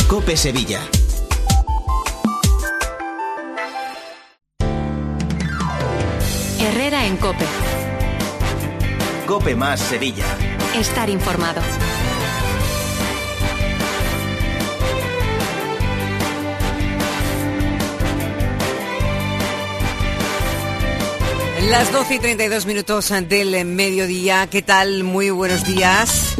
COPE Sevilla. Herrera en COPE. COPE más Sevilla. Estar informado. Las 12:32 del mediodía. ¿Qué tal? Muy buenos días.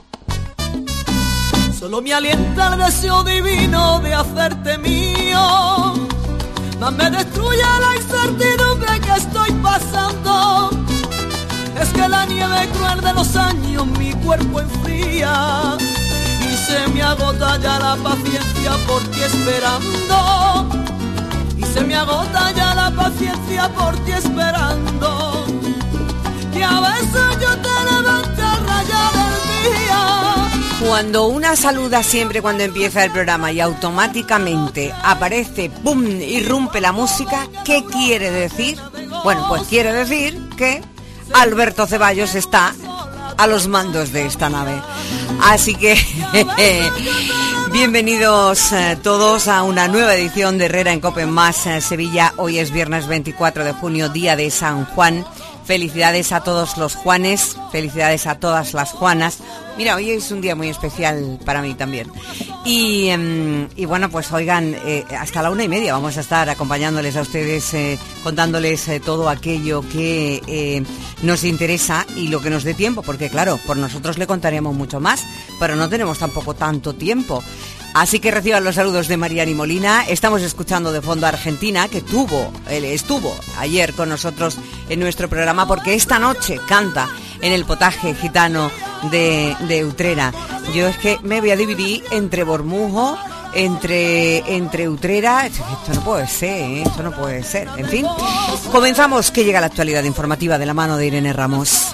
Solo me alienta el deseo divino de hacerte mío, más me destruye la incertidumbre que estoy pasando. Es que la nieve cruel de los años mi cuerpo enfría y se me agota ya la paciencia por ti esperando. Y se me agota ya la paciencia por ti esperando. Que a veces yo te levanto a rayar el día. Cuando una saluda siempre cuando empieza el programa y automáticamente aparece, ¡pum!, irrumpe la música, ¿qué quiere decir? Bueno, pues quiere decir que Alberto Ceballos está a los mandos de esta nave. Así que bienvenidos todos a una nueva edición de Herrera en COPE más Sevilla. Hoy es viernes 24 de junio, día de San Juan. Felicidades a todos los Juanes, felicidades a todas las Juanas. Mira, hoy es un día muy especial para mí también. Y bueno, pues oigan, hasta la 1:30 vamos a estar acompañándoles a ustedes, contándoles todo aquello que nos interesa y lo que nos dé tiempo, porque claro, por nosotros le contaríamos mucho más, pero no tenemos tampoco tanto tiempo. Así que reciban los saludos de Mariani Molina. Estamos escuchando de fondo a Argentina, que estuvo ayer con nosotros en nuestro programa, porque esta noche canta en el potaje gitano de Utrera. Yo es que me voy a dividir entre Bormujo, entre Utrera. Esto no puede ser, esto no puede ser. En fin, comenzamos, que llega la actualidad informativa de la mano de Irene Ramos.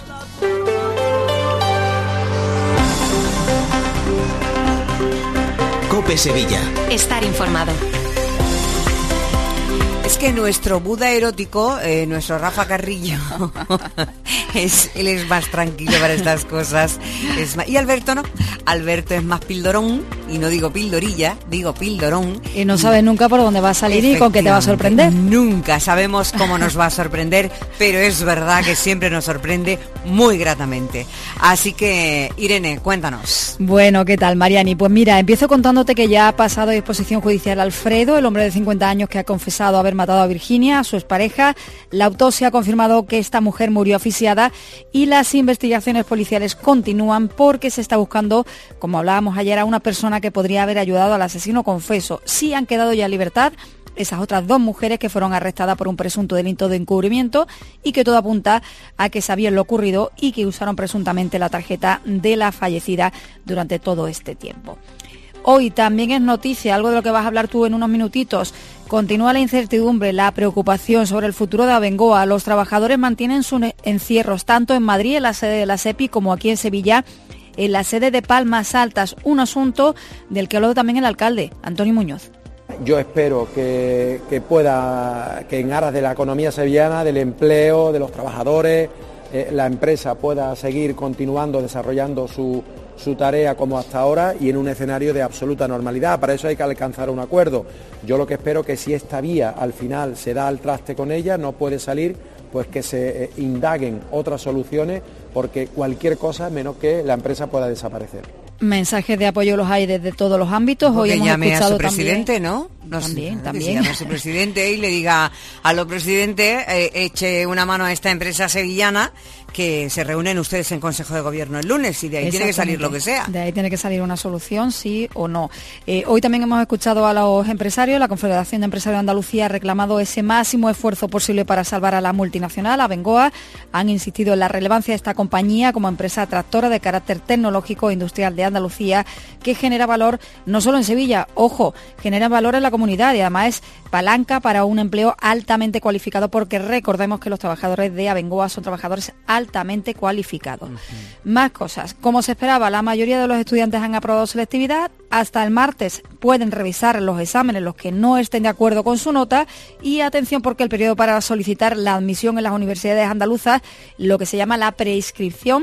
COPE Sevilla. Estar informado. Es que nuestro Buda erótico, nuestro Rafa Carrillo, él es más tranquilo para estas cosas. Y Alberto no. Alberto es más pildorón, y no digo pildorilla, digo pildorón. Y no sabes nunca por dónde va a salir y con qué te va a sorprender. Nunca sabemos cómo nos va a sorprender, pero es verdad que siempre nos sorprende muy gratamente. Así que, Irene, cuéntanos. Bueno, ¿qué tal, Mariani? Pues mira, empiezo contándote que ya ha pasado a disposición judicial Alfredo, el hombre de 50 años que ha confesado haber matado a Virginia, a su expareja. La autopsia ha confirmado que esta mujer murió asfixiada y las investigaciones policiales continúan porque se está buscando, como hablábamos ayer, a una persona que podría haber ayudado al asesino confeso. Sí han quedado ya en libertad esas otras dos mujeres que fueron arrestadas por un presunto delito de encubrimiento y que todo apunta a que sabían lo ocurrido y que usaron presuntamente la tarjeta de la fallecida durante todo este tiempo. Hoy también es noticia, algo de lo que vas a hablar tú en unos minutitos. Continúa la incertidumbre, la preocupación sobre el futuro de Abengoa. Los trabajadores mantienen sus encierros, tanto en Madrid, en la sede de la SEPI, como aquí en Sevilla, en la sede de Palmas Altas. Un asunto del que habló también el alcalde, Antonio Muñoz. Yo espero que en aras de la economía sevillana, del empleo, de los trabajadores, la empresa pueda seguir continuando desarrollando su tarea como hasta ahora y en un escenario de absoluta normalidad. Para eso hay que alcanzar un acuerdo. Yo lo que espero que si esta vía al final se da al traste con ella, no puede salir, pues que se indaguen otras soluciones, porque cualquier cosa menos que la empresa pueda desaparecer. Mensajes de apoyo los hay desde todos los ámbitos. Hoy hemos llame escuchado a su presidente, también, ¿no? También. Que se llame a su presidente y le diga a los presidentes, eche una mano a esta empresa sevillana, que se reúnen ustedes en Consejo de Gobierno el lunes y de ahí tiene que salir lo que sea. De ahí tiene que salir una solución, sí o no. Hoy también hemos escuchado a los empresarios. La Confederación de Empresarios de Andalucía ha reclamado ese máximo esfuerzo posible para salvar a la multinacional, a Abengoa. Han insistido en la relevancia de esta compañía como empresa tractora de carácter tecnológico e industrial de Andalucía, que genera valor no solo en Sevilla, ojo, genera valor en la comunidad y además es palanca para un empleo altamente cualificado, porque recordemos que los trabajadores de Abengoa son trabajadores altamente cualificados. Más cosas. Como se esperaba, la mayoría de los estudiantes han aprobado selectividad. Hasta el martes pueden revisar los exámenes los que no estén de acuerdo con su nota, y atención porque el periodo para solicitar la admisión en las universidades andaluzas, lo que se llama la preinscripción,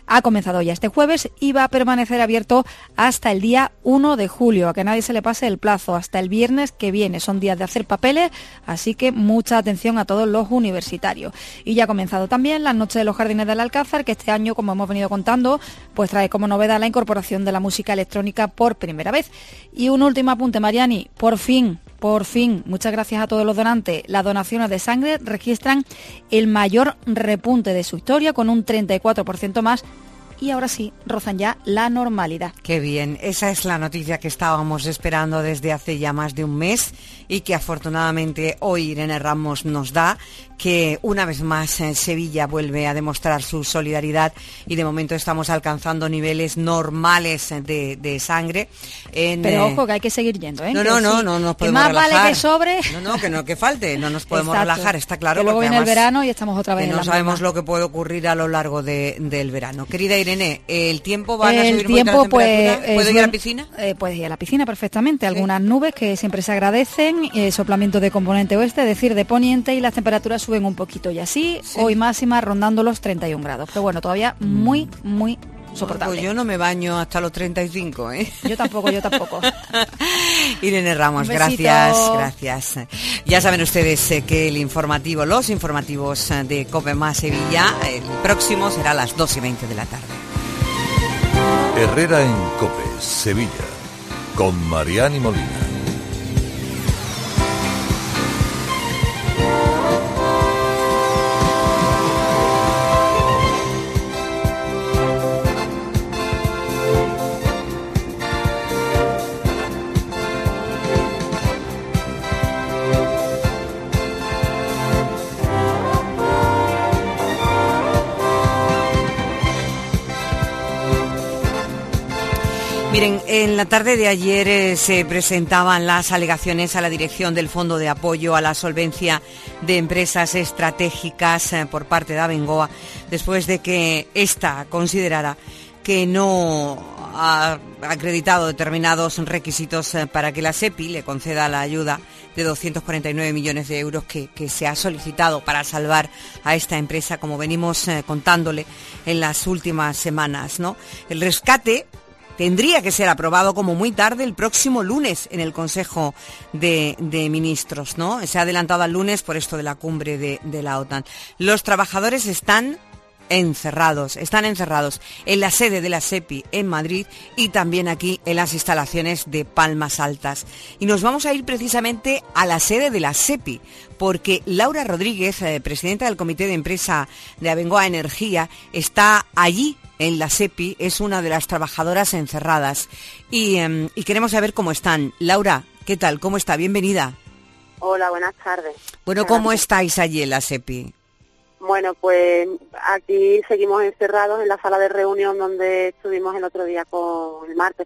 ha comenzado ya este jueves y va a permanecer abierto hasta el día 1 de julio. A que nadie se le pase el plazo, hasta el viernes que viene. Son días de hacer papeles, así que mucha atención a todos los universitarios. Y ya ha comenzado también la Noche de los Jardines del Alcázar, que este año, como hemos venido contando, pues trae como novedad la incorporación de la música electrónica por primera vez. Y un último apunte, Mariani, por fin, muchas gracias a todos los donantes. Las donaciones de sangre registran el mayor repunte de su historia, con un 34% más, y ahora sí, rozan ya la normalidad. Qué bien, esa es la noticia que estábamos esperando desde hace ya más de un mes y que afortunadamente hoy Irene Ramos nos da, que una vez más Sevilla vuelve a demostrar su solidaridad y de momento estamos alcanzando niveles normales de sangre. Pero ojo, que hay que seguir yendo, ¿eh? No nos podemos que más relajar. Vale que sobre. Que falte, no nos podemos relajar, está claro. Que luego viene el verano y estamos otra vez en la no sabemos lo que puede ocurrir a lo largo del verano. Querida Irene, ¿el tiempo va a subir mucho la temperatura? ¿Puedo ir a la piscina? Puedes ir a la piscina perfectamente. Algunas nubes que siempre se agradecen, soplamiento de componente oeste, es decir, de poniente, y las temperaturas suben un poquito y así. Hoy máxima rondando los 31 grados. Pero bueno, todavía muy soportable. Pues yo no me baño hasta los 35, ¿eh? Yo tampoco. Irene Ramos, gracias. Ya saben ustedes que los informativos de COPE más Sevilla, el próximo será a las 2:20 de la tarde. Herrera en COPE, Sevilla, con Mariani Molina. Miren, en la tarde de ayer se presentaban las alegaciones a la dirección del Fondo de Apoyo a la Solvencia de Empresas Estratégicas por parte de Abengoa, después de que ésta considerara que no ha acreditado determinados requisitos para que la SEPI le conceda la ayuda de 249 millones de euros que se ha solicitado para salvar a esta empresa, como venimos contándole en las últimas semanas, ¿no? El rescate tendría que ser aprobado como muy tarde el próximo lunes en el Consejo de Ministros, ¿no? Se ha adelantado al lunes por esto de la cumbre de la OTAN. Los trabajadores están encerrados en la sede de la SEPI en Madrid y también aquí en las instalaciones de Palmas Altas. Y nos vamos a ir precisamente a la sede de la SEPI, porque Laura Rodríguez, presidenta del Comité de Empresa de Abengoa Energía, está allí en la SEPI, es una de las trabajadoras encerradas. Y queremos saber cómo están. Laura, ¿qué tal? ¿Cómo está? Bienvenida. Hola, buenas tardes. Bueno, ¿cómo estáis allí en la SEPI? Bueno, pues aquí seguimos encerrados en la sala de reunión donde estuvimos el otro día, el martes,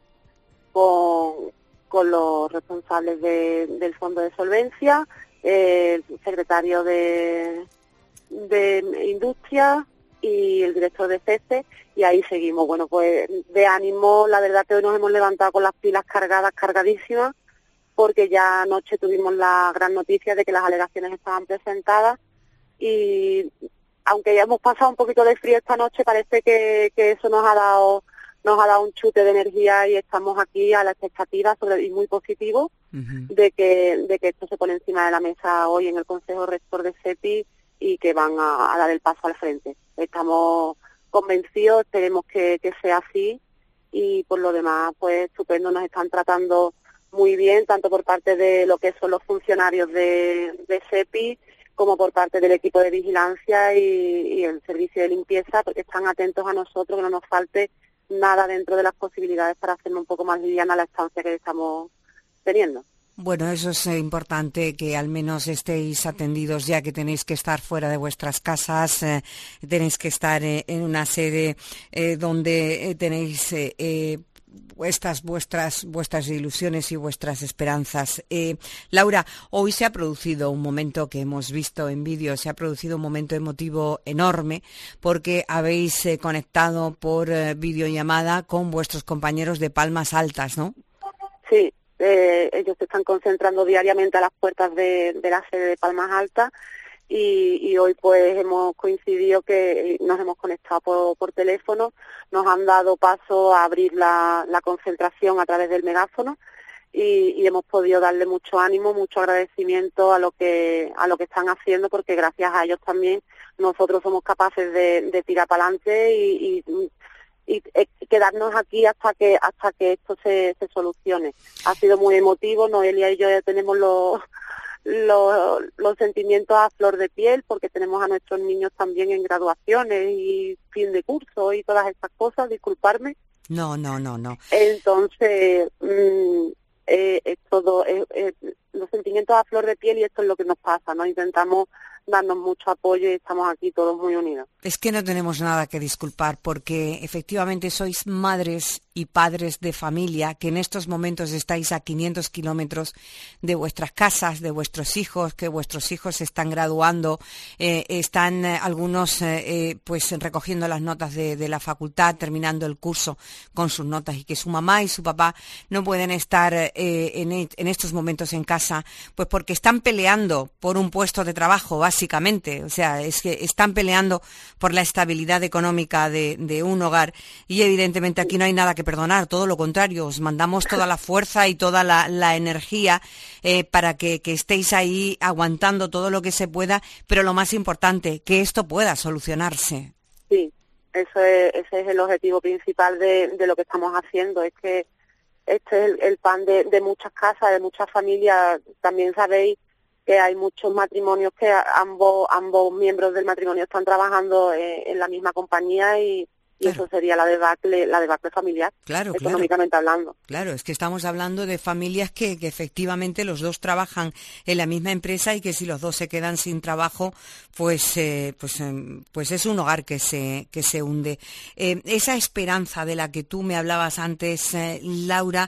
con los responsables del Fondo de Solvencia, el secretario de Industria y el director de CESE, y ahí seguimos. Bueno, pues de ánimo, la verdad que hoy nos hemos levantado con las pilas cargadísimas, porque ya anoche tuvimos la gran noticia de que las alegaciones estaban presentadas, y aunque ya hemos pasado un poquito de frío esta noche, parece que eso nos ha dado un chute de energía, y estamos aquí a la expectativa y muy positivo de que esto se pone encima de la mesa hoy en el Consejo Rector de SEPI y que van a dar el paso al frente. Estamos convencidos, esperemos que sea así, y por lo demás, pues estupendo, nos están tratando muy bien, tanto por parte de lo que son los funcionarios de SEPI, como por parte del equipo de vigilancia y el servicio de limpieza, porque están atentos a nosotros, que no nos falte nada dentro de las posibilidades para hacernos un poco más liviana la estancia que estamos teniendo. Bueno, eso es importante, que al menos estéis atendidos, ya que tenéis que estar fuera de vuestras casas, tenéis que estar en una sede donde tenéis vuestras ilusiones y vuestras esperanzas. Laura, hoy se ha producido un momento que hemos visto en vídeo, se ha producido un momento emotivo enorme, porque habéis conectado por videollamada con vuestros compañeros de Palmas Altas, ¿no? Sí. Ellos se están concentrando diariamente a las puertas de la sede de Palmas Altas, y hoy pues hemos coincidido que nos hemos conectado por teléfono, nos han dado paso a abrir la concentración a través del megáfono y hemos podido darle mucho ánimo, mucho agradecimiento a lo que están haciendo, porque gracias a ellos también nosotros somos capaces de tirar para adelante y quedarnos aquí hasta que esto se solucione. Ha sido muy emotivo, Noelia y yo ya tenemos los sentimientos a flor de piel, porque tenemos a nuestros niños también en graduaciones y fin de curso y todas estas cosas, disculparme. No. Entonces, es todo, los sentimientos a flor de piel, y esto es lo que nos pasa, ¿no? Intentamos darnos mucho apoyo y estamos aquí todos muy unidos. Es que no tenemos nada que disculpar, porque efectivamente sois madres y padres de familia que en estos momentos estáis a 500 kilómetros de vuestras casas, de vuestros hijos, que vuestros hijos se están graduando, están algunos pues recogiendo las notas de la facultad, terminando el curso con sus notas, y que su mamá y su papá no pueden estar en estos momentos en casa, pues porque están peleando por un puesto de trabajo, básicamente. O sea, es que están peleando por la estabilidad económica de un hogar, y evidentemente aquí no hay nada que perdonar, todo lo contrario, os mandamos toda la fuerza y toda la energía para que estéis ahí aguantando todo lo que se pueda, pero lo más importante, que esto pueda solucionarse. Sí, ese es el objetivo principal de lo que estamos haciendo, es que este es el pan de muchas casas, de muchas familias. También sabéis que hay muchos matrimonios que ambos miembros del matrimonio están trabajando en la misma compañía, y claro, eso sería la debacle familiar, claro, económicamente hablando. Claro, es que estamos hablando de familias que efectivamente los dos trabajan en la misma empresa, y que si los dos se quedan sin trabajo, pues es un hogar que se hunde. Esa esperanza de la que tú me hablabas antes, Laura,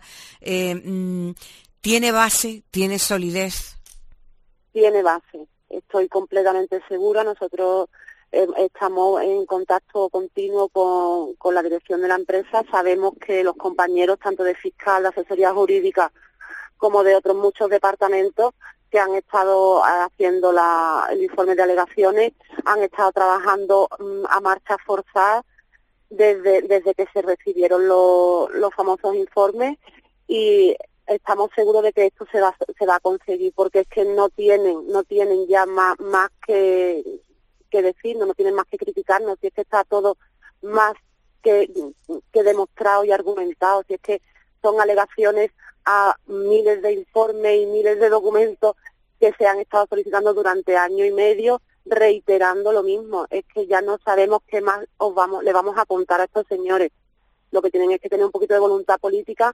¿tiene base, tiene solidez? Tiene base, estoy completamente segura. Nosotros estamos en contacto continuo con la dirección de la empresa. Sabemos que los compañeros, tanto de fiscal, de asesoría jurídica, como de otros muchos departamentos que han estado haciendo el informe de alegaciones, han estado trabajando a marcha forzada desde que se recibieron los famosos informes, y estamos seguros de que esto se va a conseguir, porque es que no tienen ya más que decir, no tienen más que criticarnos, si es que está todo más que demostrado y argumentado, si es que son alegaciones a miles de informes y miles de documentos que se han estado solicitando durante año y medio, reiterando lo mismo. Es que ya no sabemos qué más le vamos a contar a estos señores. Lo que tienen es que tener un poquito de voluntad política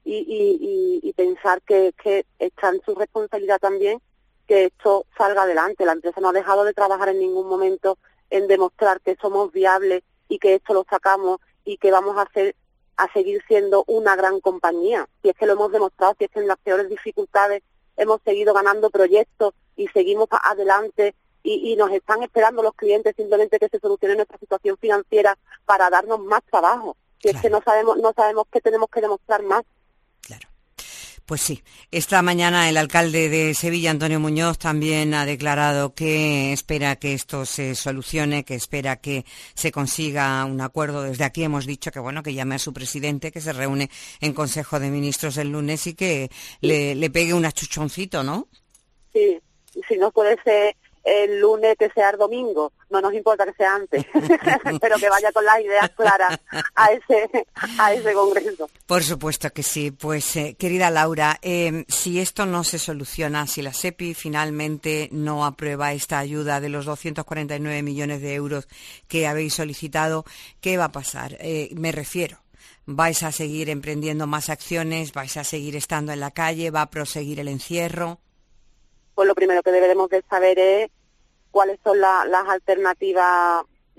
y pensar que está en su responsabilidad también que esto salga adelante. La empresa no ha dejado de trabajar en ningún momento en demostrar que somos viables y que esto lo sacamos y que vamos a seguir siendo una gran compañía. Si es que lo hemos demostrado, si es que en las peores dificultades hemos seguido ganando proyectos y seguimos adelante, y nos están esperando los clientes simplemente que se solucione nuestra situación financiera para darnos más trabajo. Si es que no sabemos qué tenemos que demostrar más. Claro. Pues sí, esta mañana el alcalde de Sevilla, Antonio Muñoz, también ha declarado que espera que esto se solucione, que espera que se consiga un acuerdo. Desde aquí hemos dicho que que llame a su presidente, que se reúne en Consejo de Ministros el lunes y que le pegue un achuchoncito, ¿no? Sí, si no puede ser el lunes, que sea el domingo, no nos importa que sea antes, pero que vaya con las ideas claras a ese congreso. Por supuesto que sí. Pues querida Laura, si esto no se soluciona, si la SEPI finalmente no aprueba esta ayuda de los 249 millones de euros que habéis solicitado, ¿qué va a pasar? Me refiero, ¿vais a seguir emprendiendo más acciones? ¿Vais a seguir estando en la calle? ¿Va a proseguir el encierro? Pues lo primero que deberemos de saber es cuáles son las alternativas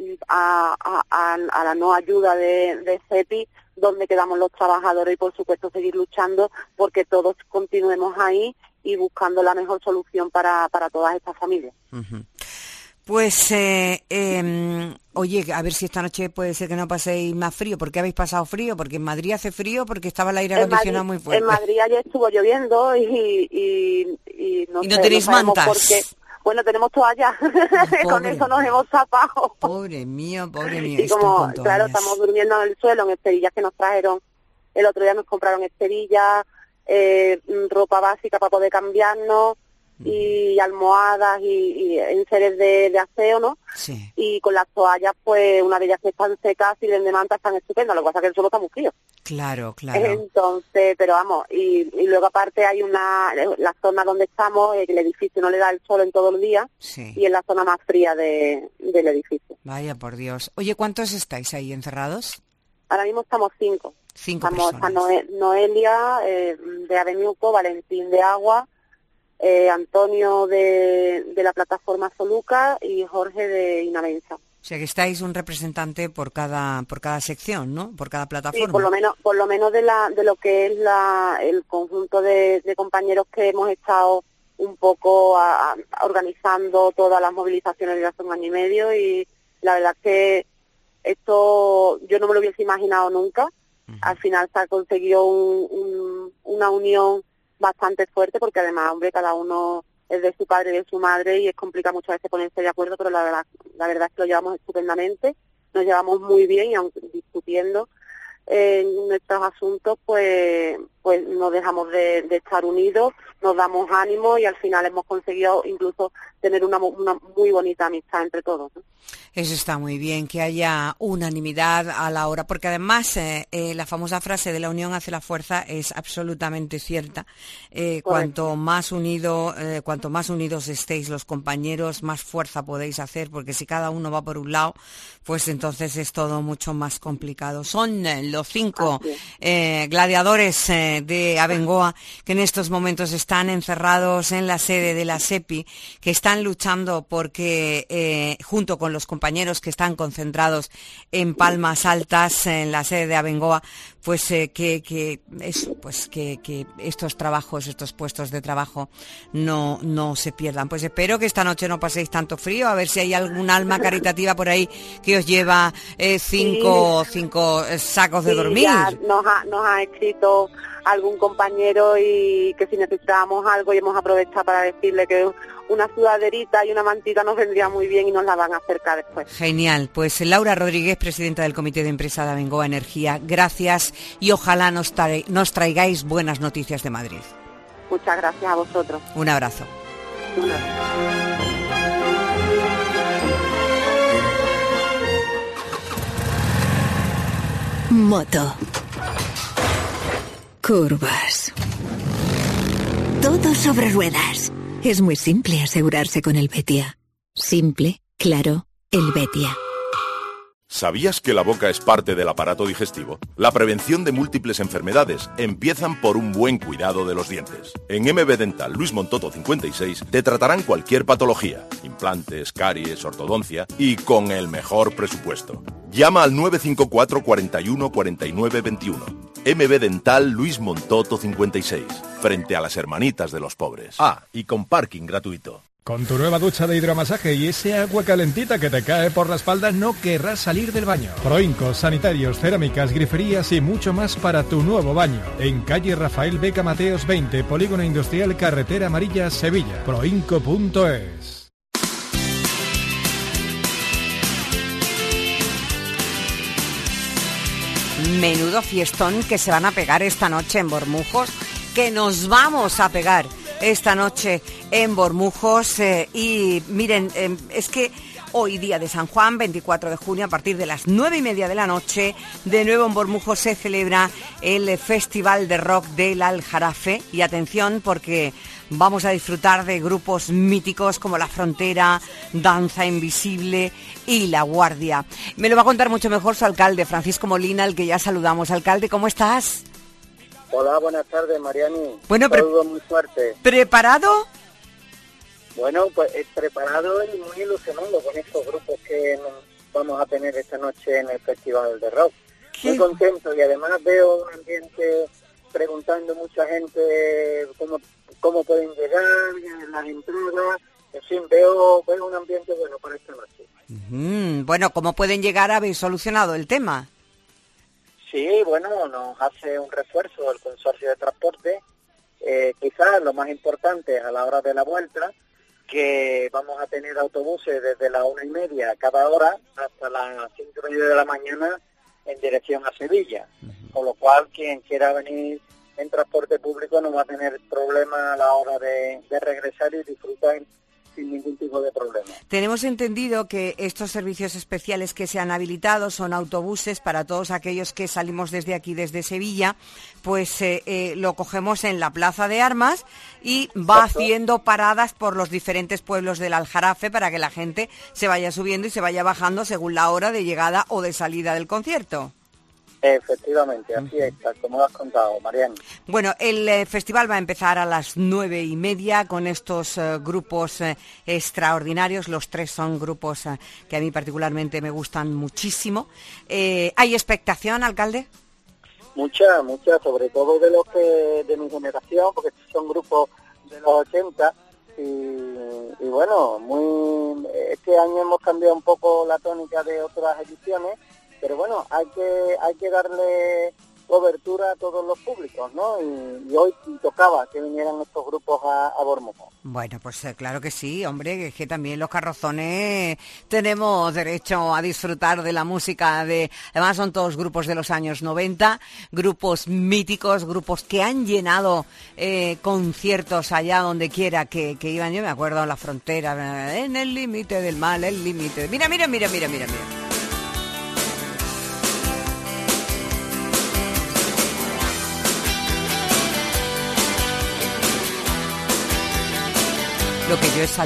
a la no ayuda de SEPI, dónde quedamos los trabajadores, y por supuesto seguir luchando porque todos continuemos ahí y buscando la mejor solución para todas estas familias. Uh-huh. Pues, oye, a ver si esta noche puede ser que no paséis más frío. ¿Por qué habéis pasado frío? ¿Porque en Madrid hace frío? ¿Porque estaba el aire acondicionado muy fuerte? En Madrid ayer estuvo lloviendo y no tenéis mantas. Bueno, tenemos toallas, con eso nos hemos tapado. Pobre mío. Y como, claro, estamos durmiendo en el suelo, en esterillas que nos trajeron. El otro día nos compraron esterillas, ropa básica para poder cambiarnos, y almohadas y enseres de aseo, ¿no? Sí. Y con las toallas, pues una de ellas que están secas y de manta están estupendas, lo que pasa es que el suelo está muy frío. Claro. Entonces, pero vamos, y luego aparte hay la zona donde estamos, el edificio no le da el sol en todo el día, sí. Y es la zona más fría del edificio. Vaya por Dios. Oye, ¿cuántos estáis ahí encerrados? Ahora mismo estamos 5. 5 estamos personas. Está Noelia, de Avenuco, Valentín de Agua, Antonio de la plataforma Soluca y Jorge de Inavenza. O sea que estáis un representante por cada sección, ¿no? Por cada plataforma. Sí, por lo menos de lo que es el conjunto de compañeros que hemos estado un poco organizando todas las movilizaciones de hace un año y medio, y la verdad es que esto yo no me lo hubiese imaginado nunca. Uh-huh. Al final se ha conseguido una unión bastante fuerte, porque además, hombre, cada uno es de su padre y de su madre, y es complicado muchas veces ponerse de acuerdo, pero la verdad es que lo llevamos estupendamente, nos llevamos muy bien, y aunque discutiendo en nuestros asuntos, pues no dejamos de estar unidos, nos damos ánimo, y al final hemos conseguido incluso tener una muy bonita amistad entre todos, ¿no? Eso está muy bien, que haya unanimidad a la hora, porque además la famosa frase de la unión hace la fuerza es absolutamente cierta. Cuanto más unidos estéis los compañeros, más fuerza podéis hacer, porque si cada uno va por un lado, pues entonces es todo mucho más complicado. Son los 5 gladiadores de Abengoa que en estos momentos están encerrados en la sede de la SEPI, que están luchando porque junto con los compañeros que están concentrados en Palmas Altas, en la sede de Abengoa, pues que estos trabajos, estos puestos de trabajo no se pierdan. Pues espero que esta noche no paséis tanto frío, a ver si hay algún alma caritativa por ahí que os lleva 5 sacos de dormir. Ya nos ha escrito algún compañero, y que si necesitábamos algo, y hemos aprovechado para decirle que una sudaderita y una mantita nos vendría muy bien, y nos la van a acercar después. Genial. Pues Laura Rodríguez, presidenta del Comité de Empresa de Abengoa Energía, gracias, y ojalá nos traigáis buenas noticias de Madrid. Muchas gracias a vosotros. Un abrazo. Un abrazo. Moto. Curvas. Todo sobre ruedas. Es muy simple asegurarse con el Betia. Simple, claro, el Betia. ¿Sabías que la boca es parte del aparato digestivo? La prevención de múltiples enfermedades empiezan por un buen cuidado de los dientes. En MB Dental Luis Montoto 56 te tratarán cualquier patología, implantes, caries, ortodoncia, y con el mejor presupuesto. Llama al 954 41 49 21. MB Dental Luis Montoto 56, frente a las Hermanitas de los Pobres. Ah, y con parking gratuito. Con tu nueva ducha de hidromasaje y ese agua calentita que te cae por la espalda, no querrás salir del baño. Proinco, sanitarios, cerámicas, griferías y mucho más para tu nuevo baño. En calle Rafael Beca Mateos 20, Polígono Industrial, Carretera Amarilla, Sevilla. Proinco.es. Menudo fiestón que se van a pegar esta noche en Bormujos, que nos vamos a pegar esta noche en Bormujos, y miren, es que hoy, día de San Juan, 24 de junio, a partir de las 9:30 de la noche, de nuevo en Bormujos se celebra el Festival de Rock del Aljarafe, y atención porque vamos a disfrutar de grupos míticos como La Frontera, Danza Invisible y La Guardia. Me lo va a contar mucho mejor su alcalde, Francisco Molina, al que ya saludamos. Alcalde, ¿cómo estás? Hola, buenas tardes, Mariani. Bueno, saludo muy fuerte. ¿Preparado? Bueno, pues preparado y muy ilusionado con estos grupos que vamos a tener esta noche en el Festival de Rock. ¿Qué? Muy contento, y además veo un ambiente preguntando mucha gente cómo pueden llegar, las entradas. En fin, veo un ambiente bueno para esta noche. Bueno, ¿cómo pueden llegar? ¿Habéis solucionado el tema? Sí, bueno, nos hace un refuerzo el consorcio de transporte. Quizás lo más importante a la hora de la vuelta, que vamos a tener autobuses desde las 1:30 cada hora hasta las 5:30 de la mañana en dirección a Sevilla, con lo cual quien quiera venir en transporte público no va a tener problema a la hora de regresar y disfrutar sin ningún tipo de problema. Tenemos entendido que estos servicios especiales que se han habilitado son autobuses para todos aquellos que salimos desde aquí, desde Sevilla, pues lo cogemos en la Plaza de Armas y va haciendo paradas por los diferentes pueblos del Aljarafe para que la gente se vaya subiendo y se vaya bajando según la hora de llegada o de salida del concierto. Efectivamente, así es, como lo has contado, Mariano. Bueno, el festival va a empezar a las 9:30 con estos grupos extraordinarios. Los 3 son grupos que a mí particularmente me gustan muchísimo. ¿Hay expectación, alcalde? Mucha, sobre todo de los que de mi generación, porque son grupos de los 80 y bueno, este año hemos cambiado un poco la tónica de otras ediciones. Pero bueno, hay que darle cobertura a todos los públicos, ¿no? Y hoy tocaba que vinieran estos grupos a Bormujos. Bueno, pues claro que sí, hombre, que también los carrozones tenemos derecho a disfrutar de la música además son todos grupos de los años 90, grupos míticos, grupos que han llenado conciertos allá donde quiera que iban. Yo me acuerdo en la frontera, en el límite del mal, el límite. Mira. Lo que yo he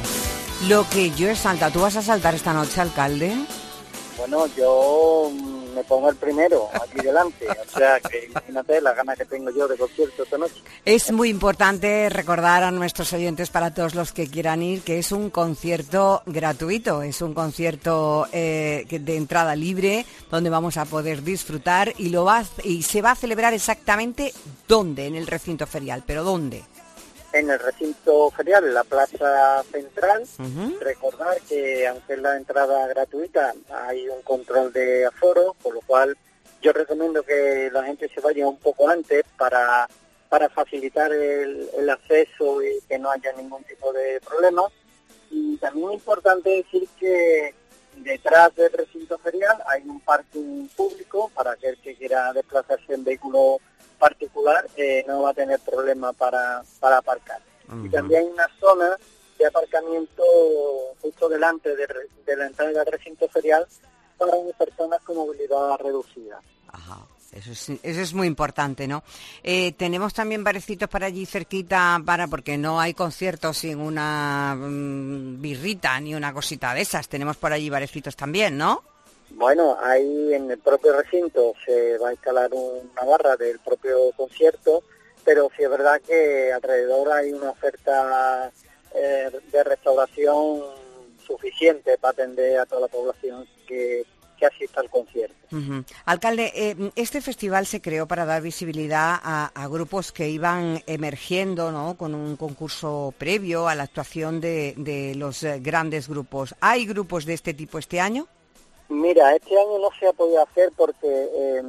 saltado. ¿Tú vas a saltar esta noche, alcalde? Bueno, yo me pongo el primero, aquí delante. O sea, que imagínate las ganas que tengo yo de concierto esta noche. Es muy importante recordar a nuestros oyentes, para todos los que quieran ir, que es un concierto gratuito. Es un concierto de entrada libre, donde vamos a poder disfrutar y se va a celebrar exactamente ¿dónde? En el recinto ferial. ¿Pero dónde? En el recinto ferial, en la plaza central. Recordar que aunque es la entrada gratuita, hay un control de aforo, por lo cual yo recomiendo que la gente se vaya un poco antes para facilitar el acceso y que no haya ningún tipo de problema. Y también es importante decir que detrás del recinto ferial hay un parking público para aquel que quiera desplazarse en vehículo particular, no va a tener problema para aparcar. Y también hay una zona de aparcamiento justo delante de la entrada del recinto ferial para personas con movilidad reducida. Ajá. Eso es muy importante, ¿no? Tenemos también barecitos para allí cerquita, porque no hay conciertos sin una birrita ni una cosita de esas. Tenemos por allí barecitos también, ¿no? Bueno, ahí en el propio recinto se va a instalar una barra del propio concierto, pero sí es verdad que alrededor hay una oferta de restauración suficiente para atender a toda la población que asista al concierto. Alcalde, este festival se creó para dar visibilidad a grupos que iban emergiendo, ¿no?, con un concurso previo a la actuación de los grandes grupos. ¿Hay grupos de este tipo este año? Mira, este año no se ha podido hacer porque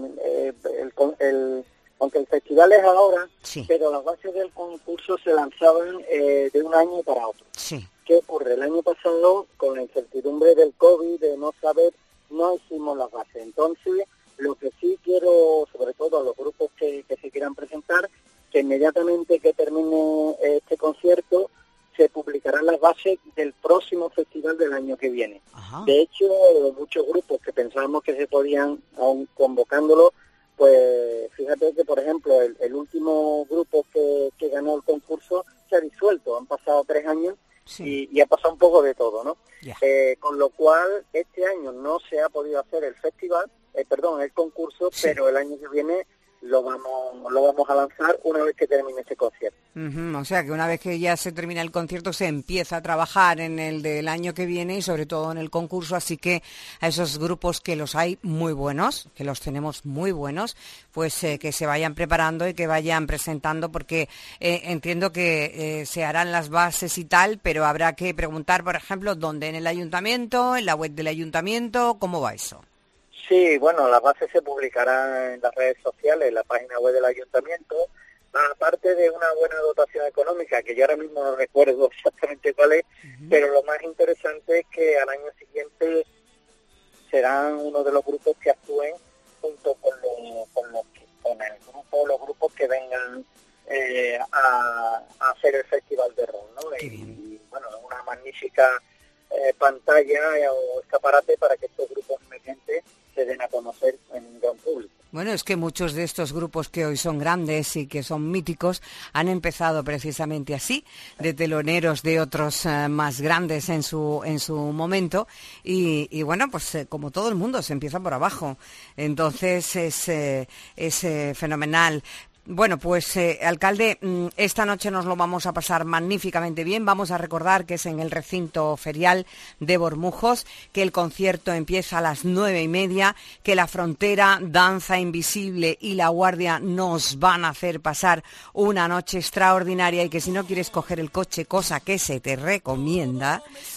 aunque el festival es ahora, sí, pero las bases del concurso se lanzaban de un año para otro. Sí. ¿Qué ocurre? El año pasado, con la incertidumbre del COVID, de no saber, no hicimos las bases. Entonces, lo que sí quiero, sobre todo a los grupos que se quieran presentar, que inmediatamente que termine este concierto, se publicarán las bases del próximo festival del año que viene. Ajá. De hecho, muchos grupos que pensábamos que se podían, aún convocándolo, pues fíjate que, por ejemplo, el último grupo que ganó el concurso se ha disuelto. Han pasado 3 años, sí, y ha pasado un poco de todo, ¿no? Yeah. Con lo cual, este año no se ha podido hacer el festival, el concurso, sí, pero el año que viene lo vamos a lanzar una vez que termine este concierto. O sea que una vez que ya se termina el concierto se empieza a trabajar en el del año que viene y sobre todo en el concurso, así que a esos grupos que los hay muy buenos, que los tenemos muy buenos, pues que se vayan preparando y que vayan presentando, porque entiendo que se harán las bases y tal, pero habrá que preguntar, por ejemplo, ¿dónde? ¿En el ayuntamiento? ¿En la web del ayuntamiento? ¿Cómo va eso? Sí, bueno, las bases se publicarán en las redes sociales, en la página web del ayuntamiento, aparte de una buena dotación económica, que yo ahora mismo no recuerdo exactamente cuál es, pero lo más interesante es que al año siguiente serán uno de los grupos que actúen junto con los grupos que vengan a hacer el Festival de Rock, ¿no? Y bueno, una magnífica pantalla o escaparate para que estos grupos emergentes se den a conocer en un gran público. Bueno, es que muchos de estos grupos que hoy son grandes y que son míticos han empezado precisamente así, de teloneros de otros más grandes en su momento y bueno, pues como todo el mundo se empieza por abajo. Entonces es fenomenal. Bueno, pues alcalde, esta noche nos lo vamos a pasar magníficamente bien. Vamos a recordar que es en el recinto ferial de Bormujos, que el concierto empieza a las 9:30, que La Frontera, Danza Invisible y La Guardia nos van a hacer pasar una noche extraordinaria y que si no quieres coger el coche, cosa que se te recomienda,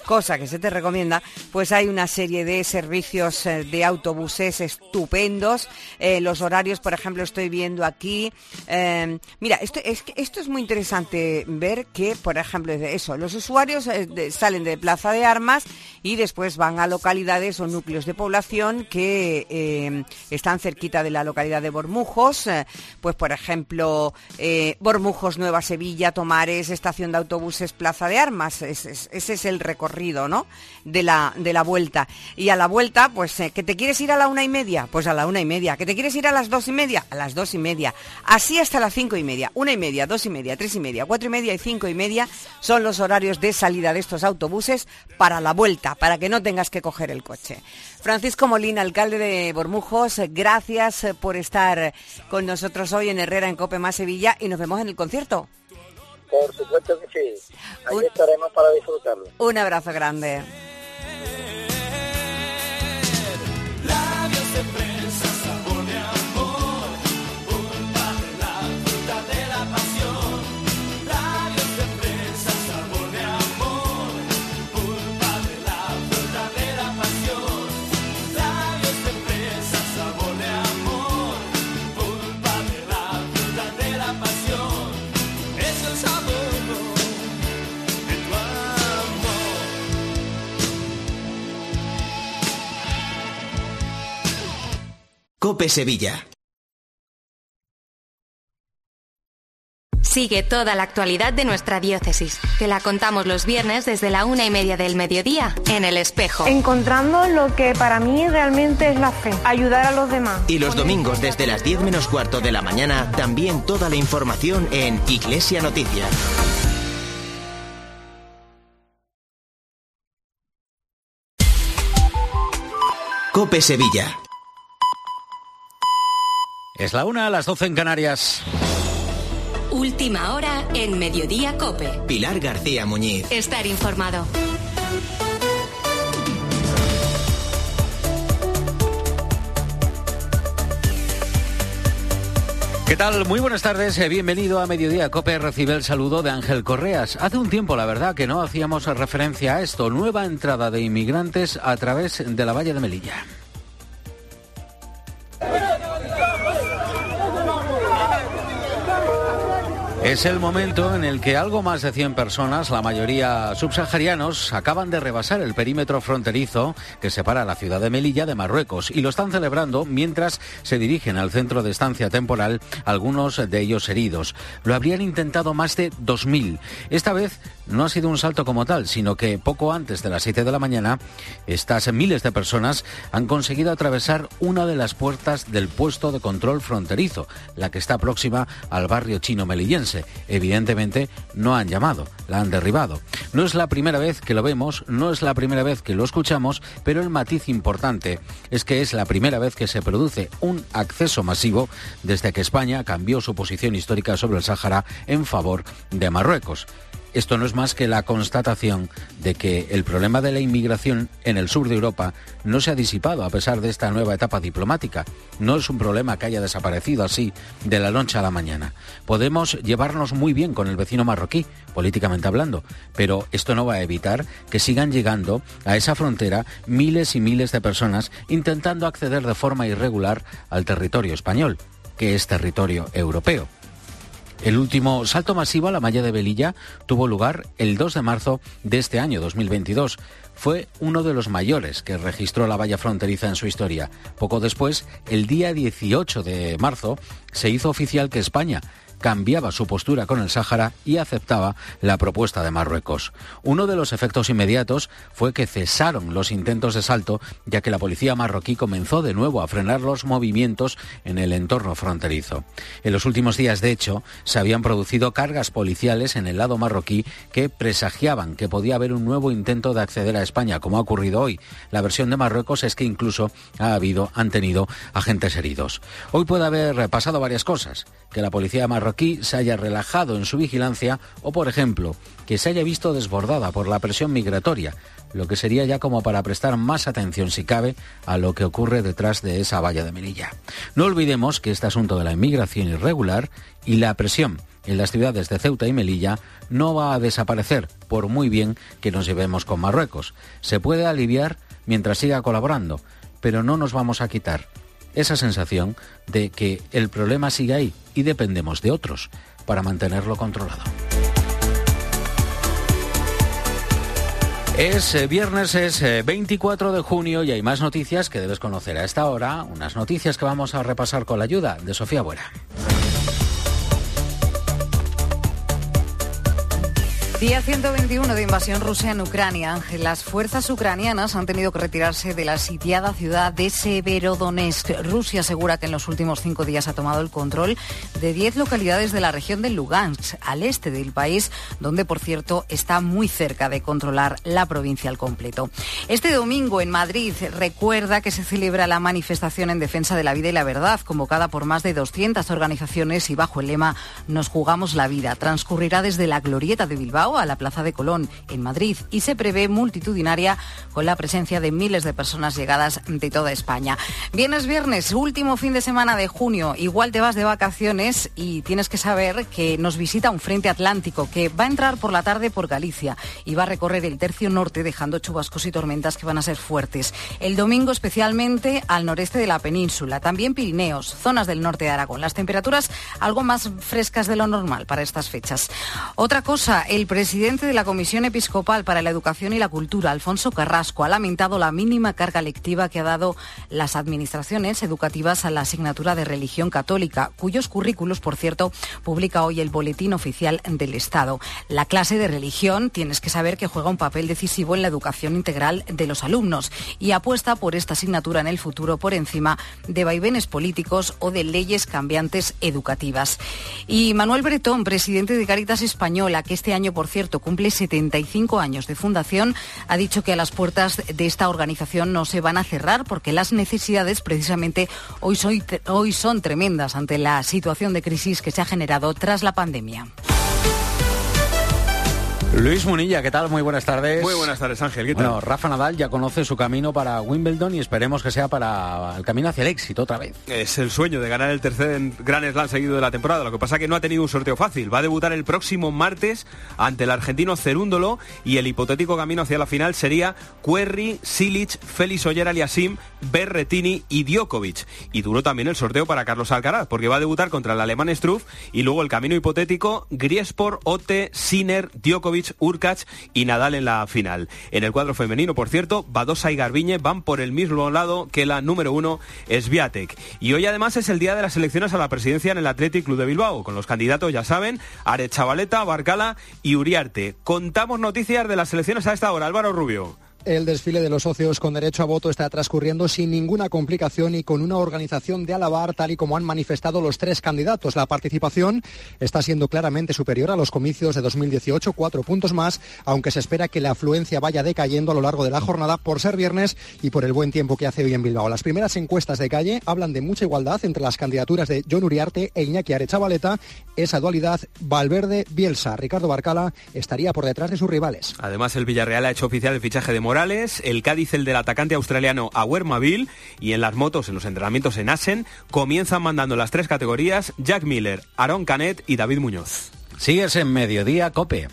pues hay una serie de servicios de autobuses estupendos. Los horarios, por ejemplo, estoy viendo aquí. Mira, esto es muy interesante ver que, por ejemplo, los usuarios salen de Plaza de Armas y después van a localidades o núcleos de población que están cerquita de la localidad de Bormujos, pues por ejemplo, Bormujos, Nueva Sevilla, Tomares, estación de autobuses, Plaza de Armas. Ese es el recorrido, ¿no?, de la vuelta. Y a la vuelta, pues, ¿que te quieres ir a la 1:30? Pues a la 1:30. ¿Que te quieres ir a las 2:30? A las 2:30. Así hasta las 5:30, 1:30, 2:30, 3:30, 4:30 y 5:30 son los horarios de salida de estos autobuses para la vuelta, para que no tengas que coger el coche. Francisco Molina, alcalde de Bormujos, gracias por estar con nosotros hoy en Herrera en COPE más Sevilla y nos vemos en el concierto. Por supuesto que sí, ahí estaremos para disfrutarlo. Un abrazo grande. COPE Sevilla. Sigue toda la actualidad de nuestra diócesis. Te la contamos los viernes desde la 1:30 del mediodía en El Espejo. Encontrando lo que para mí realmente es la fe, ayudar a los demás. Y los domingos desde las 10 menos cuarto de la mañana, también toda la información en Iglesia Noticias. COPE Sevilla. Es la 1, a las 12 en Canarias. Última hora en Mediodía COPE. Pilar García Muñiz. Estar informado. ¿Qué tal? Muy buenas tardes, bienvenido a Mediodía COPE. Recibe el saludo de Ángel Correas. Hace un tiempo, la verdad, que no hacíamos referencia a esto. Nueva entrada de inmigrantes a través de la valla de Melilla. Es el momento en el que algo más de 100 personas, la mayoría subsaharianos, acaban de rebasar el perímetro fronterizo que separa la ciudad de Melilla de Marruecos y lo están celebrando mientras se dirigen al centro de estancia temporal, algunos de ellos heridos. Lo habrían intentado más de 2.000. Esta vez no ha sido un salto como tal, sino que poco antes de las 7 de la mañana, estas miles de personas han conseguido atravesar una de las puertas del puesto de control fronterizo, la que está próxima al barrio chino melillense. Evidentemente no han llamado, la han derribado. No es la primera vez que lo vemos, no es la primera vez que lo escuchamos, pero el matiz importante es que es la primera vez que se produce un acceso masivo desde que España cambió su posición histórica sobre el Sáhara en favor de Marruecos. Esto no es más que la constatación de que el problema de la inmigración en el sur de Europa no se ha disipado a pesar de esta nueva etapa diplomática. No es un problema que haya desaparecido así de la noche a la mañana. Podemos llevarnos muy bien con el vecino marroquí, políticamente hablando, pero esto no va a evitar que sigan llegando a esa frontera miles y miles de personas intentando acceder de forma irregular al territorio español, que es territorio europeo. El último salto masivo a la malla de Melilla tuvo lugar el 2 de marzo de este año, 2022. Fue uno de los mayores que registró la valla fronteriza en su historia. Poco después, el día 18 de marzo, se hizo oficial que España cambiaba su postura con el Sáhara y aceptaba la propuesta de Marruecos. Uno de los efectos inmediatos fue que cesaron los intentos de salto, ya que la policía marroquí comenzó de nuevo a frenar los movimientos en el entorno fronterizo. En los últimos días, de hecho, se habían producido cargas policiales en el lado marroquí que presagiaban que podía haber un nuevo intento de acceder a España, como ha ocurrido hoy. La versión de Marruecos es que incluso han tenido agentes heridos. Hoy puede haber pasado varias cosas: que la policía marroquí se haya relajado en su vigilancia o, por ejemplo, que se haya visto desbordada por la presión migratoria, lo que sería ya como para prestar más atención, si cabe, a lo que ocurre detrás de esa valla de Melilla. No olvidemos que este asunto de la inmigración irregular y la presión en las ciudades de Ceuta y Melilla no va a desaparecer, por muy bien que nos llevemos con Marruecos. Se puede aliviar mientras siga colaborando, pero no nos vamos a quitar esa sensación de que el problema sigue ahí y dependemos de otros para mantenerlo controlado. Es viernes, es 24 de junio y hay más noticias que debes conocer a esta hora, unas noticias que vamos a repasar con la ayuda de Sofía Buera. Día 121 de invasión rusa en Ucrania. Las fuerzas ucranianas han tenido que retirarse de la sitiada ciudad de Severodonetsk. Rusia asegura que en los últimos 5 días ha tomado el control de 10 localidades de la región de Lugansk, al este del país, donde, por cierto, está muy cerca de controlar la provincia al completo. Este domingo en Madrid recuerda que se celebra la manifestación en defensa de la vida y la verdad, convocada por más de 200 organizaciones y bajo el lema Nos jugamos la vida. Transcurrirá desde la Glorieta de Bilbao a la Plaza de Colón en Madrid y se prevé multitudinaria con la presencia de miles de personas llegadas de toda España. Viernes, último fin de semana de junio. Igual te vas de vacaciones y tienes que saber que nos visita un frente atlántico que va a entrar por la tarde por Galicia y va a recorrer el tercio norte dejando chubascos y tormentas que van a ser fuertes. El domingo especialmente al noreste de la península, también Pirineos, zonas del norte de Aragón. Las temperaturas algo más frescas de lo normal para estas fechas. Otra cosa, el presidente de la Comisión Episcopal para la Educación y la Cultura, Alfonso Carrasco, ha lamentado la mínima carga lectiva que ha dado las administraciones educativas a la asignatura de religión católica, cuyos currículos, por cierto, publica hoy el Boletín Oficial del Estado. La clase de religión, tienes que saber que juega un papel decisivo en la educación integral de los alumnos y apuesta por esta asignatura en el futuro por encima de vaivenes políticos o de leyes cambiantes educativas. Y Manuel Bretón, presidente de Cáritas Española, que este año, por cierto, cumple 75 años de fundación, ha dicho que a las puertas de esta organización no se van a cerrar porque las necesidades precisamente hoy son tremendas ante la situación de crisis que se ha generado tras la pandemia. Luis Munilla, ¿qué tal? Muy buenas tardes. Muy buenas tardes, Ángel. ¿Qué tal? Bueno, Rafa Nadal ya conoce su camino para Wimbledon y esperemos que sea para el camino hacia el éxito otra vez. Es el sueño de ganar el tercer Grand Slam seguido de la temporada. Lo que pasa es que no ha tenido un sorteo fácil. Va a debutar el próximo martes ante el argentino Cerúndolo y el hipotético camino hacia la final sería Querrey, Cilic, Félix Auger-Aliassime, Berrettini y Djokovic. Y duró también el sorteo para Carlos Alcaraz, porque va a debutar contra el alemán Struff y luego el camino hipotético Griespor, Otte, Sinner, Djokovic, Urkacz y Nadal en la final. En el cuadro femenino, por cierto, Badosa y Garbiñe van por el mismo lado que la número 1, Swiatek. Y hoy además es el día de las elecciones a la presidencia en el Athletic Club de Bilbao, con los candidatos, ya saben, Aretxabaleta, Barcala y Uriarte. Contamos noticias de las elecciones a esta hora. Álvaro Rubio. El desfile de los socios con derecho a voto está transcurriendo sin ninguna complicación y con una organización de alabar, tal y como han manifestado los 3 candidatos. La participación está siendo claramente superior a los comicios de 2018, 4 puntos más, aunque se espera que la afluencia vaya decayendo a lo largo de la jornada por ser viernes y por el buen tiempo que hace hoy en Bilbao. Las primeras encuestas de calle hablan de mucha igualdad entre las candidaturas de Jon Uriarte e Iñaki Aretxabaleta. Esa dualidad Valverde-Bielsa. Ricardo Barcala estaría por detrás de sus rivales. Además, el Villarreal ha hecho oficial el fichaje de Morales, el Cádiz el del atacante australiano Awer Mabil, y en las motos, en los entrenamientos en Assen, comienzan mandando las 3 categorías Jack Miller, Aaron Canet y David Muñoz. Sigues en Mediodía COPE.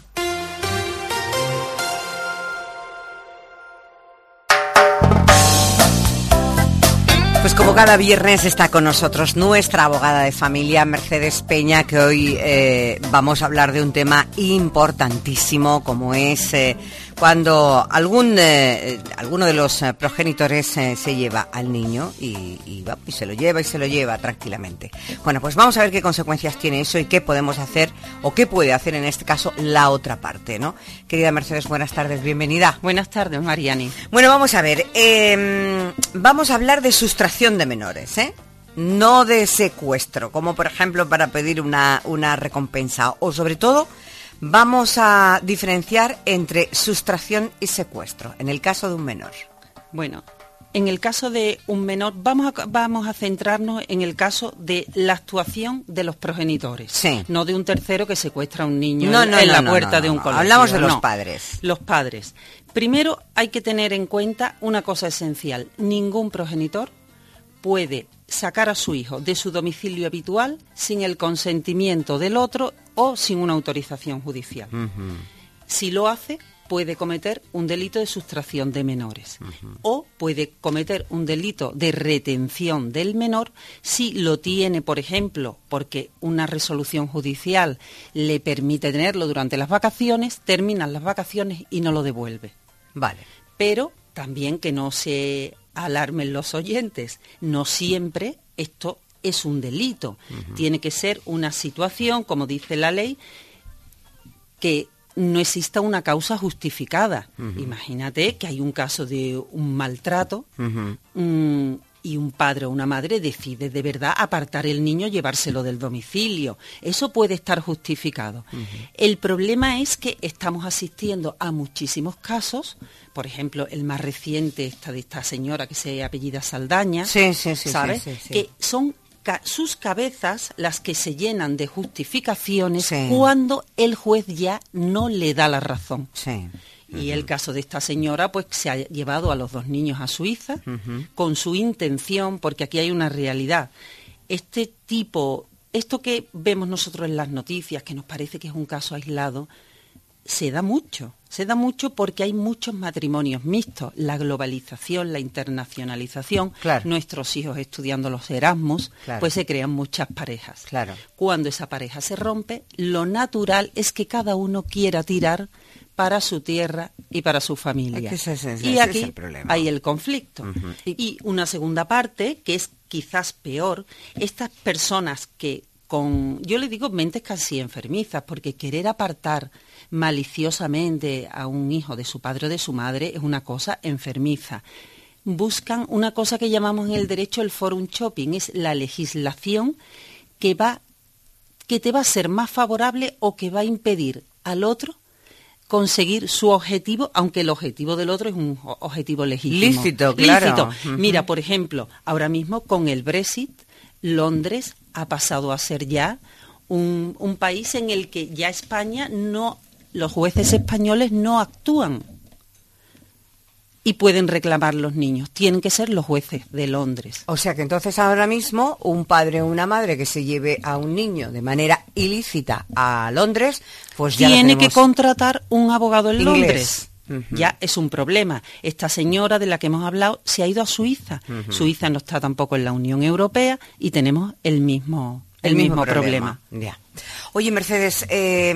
Pues como cada viernes está con nosotros nuestra abogada de familia, Mercedes Peña, que hoy vamos a hablar de un tema importantísimo, como es cuando alguno de los progenitores se lleva al niño y se lo lleva tranquilamente. Bueno, pues vamos a ver qué consecuencias tiene eso y qué podemos hacer o qué puede hacer en este caso la otra parte, ¿no? Querida Mercedes, buenas tardes, bienvenida. Buenas tardes, Mariani. Bueno, vamos a ver, vamos a hablar de sustracción de menores, no de secuestro, como por ejemplo para pedir una recompensa, o sobre todo vamos a diferenciar entre sustracción y secuestro en el caso de un menor. Bueno, en el caso de un menor vamos a centrarnos en el caso de la actuación de los progenitores, sí. No de un tercero que secuestra a un niño en la puerta de un colegio. Hablamos de los padres. Los padres. Primero hay que tener en cuenta una cosa esencial: ningún progenitor puede sacar a su hijo de su domicilio habitual sin el consentimiento del otro o sin una autorización judicial. Si lo hace, puede cometer un delito de sustracción de menores o puede cometer un delito de retención del menor si lo tiene, por ejemplo, porque una resolución judicial le permite tenerlo durante las vacaciones, terminan las vacaciones y no lo devuelve. Vale. Pero también que no se alarmen los oyentes, no siempre esto es un delito. Tiene que ser una situación, como dice la ley, que no exista una causa justificada. Imagínate que hay un caso de un maltrato y un padre o una madre decide de verdad apartar el niño, llevárselo del domicilio. Eso puede estar justificado. El problema es que estamos asistiendo a muchísimos casos, por ejemplo, el más reciente de esta señora que se apellida Saldaña, ¿sabes? Sí. Que son sus cabezas las que se llenan de justificaciones cuando el juez ya no le da la razón. Y el caso de esta señora, pues se ha llevado a los 2 niños a Suiza con su intención, porque aquí hay una realidad. Esto que vemos nosotros en las noticias, que nos parece que es un caso aislado, se da mucho porque hay muchos matrimonios mixtos, la globalización, la internacionalización, nuestros hijos estudiando los Erasmus, pues se crean muchas parejas. Cuando esa pareja se rompe, lo natural es que cada uno quiera tirar para su tierra y para su familia. Y aquí es el problema. Hay el conflicto. Y una segunda parte, que es quizás peor, estas personas que yo le digo mentes casi enfermizas, porque querer apartar maliciosamente a un hijo de su padre o de su madre es una cosa enfermiza. Buscan una cosa que llamamos en el derecho el forum shopping, es la legislación que te va a ser más favorable o que va a impedir al otro conseguir su objetivo, aunque el objetivo del otro es un objetivo legítimo. Lícito, claro. Mira, por ejemplo, ahora mismo con el Brexit, Londres ha pasado a ser ya un país en el que ya España los jueces españoles no actúan y pueden reclamar los niños. Tienen que ser los jueces de Londres. O sea que entonces ahora mismo un padre o una madre que se lleve a un niño de manera ilícita a Londres, pues ya tiene que contratar un abogado en Londres. Ya es un problema. Esta señora de la que hemos hablado se ha ido a Suiza. Suiza no está tampoco en la Unión Europea y tenemos el mismo problema. Ya. Oye, Mercedes,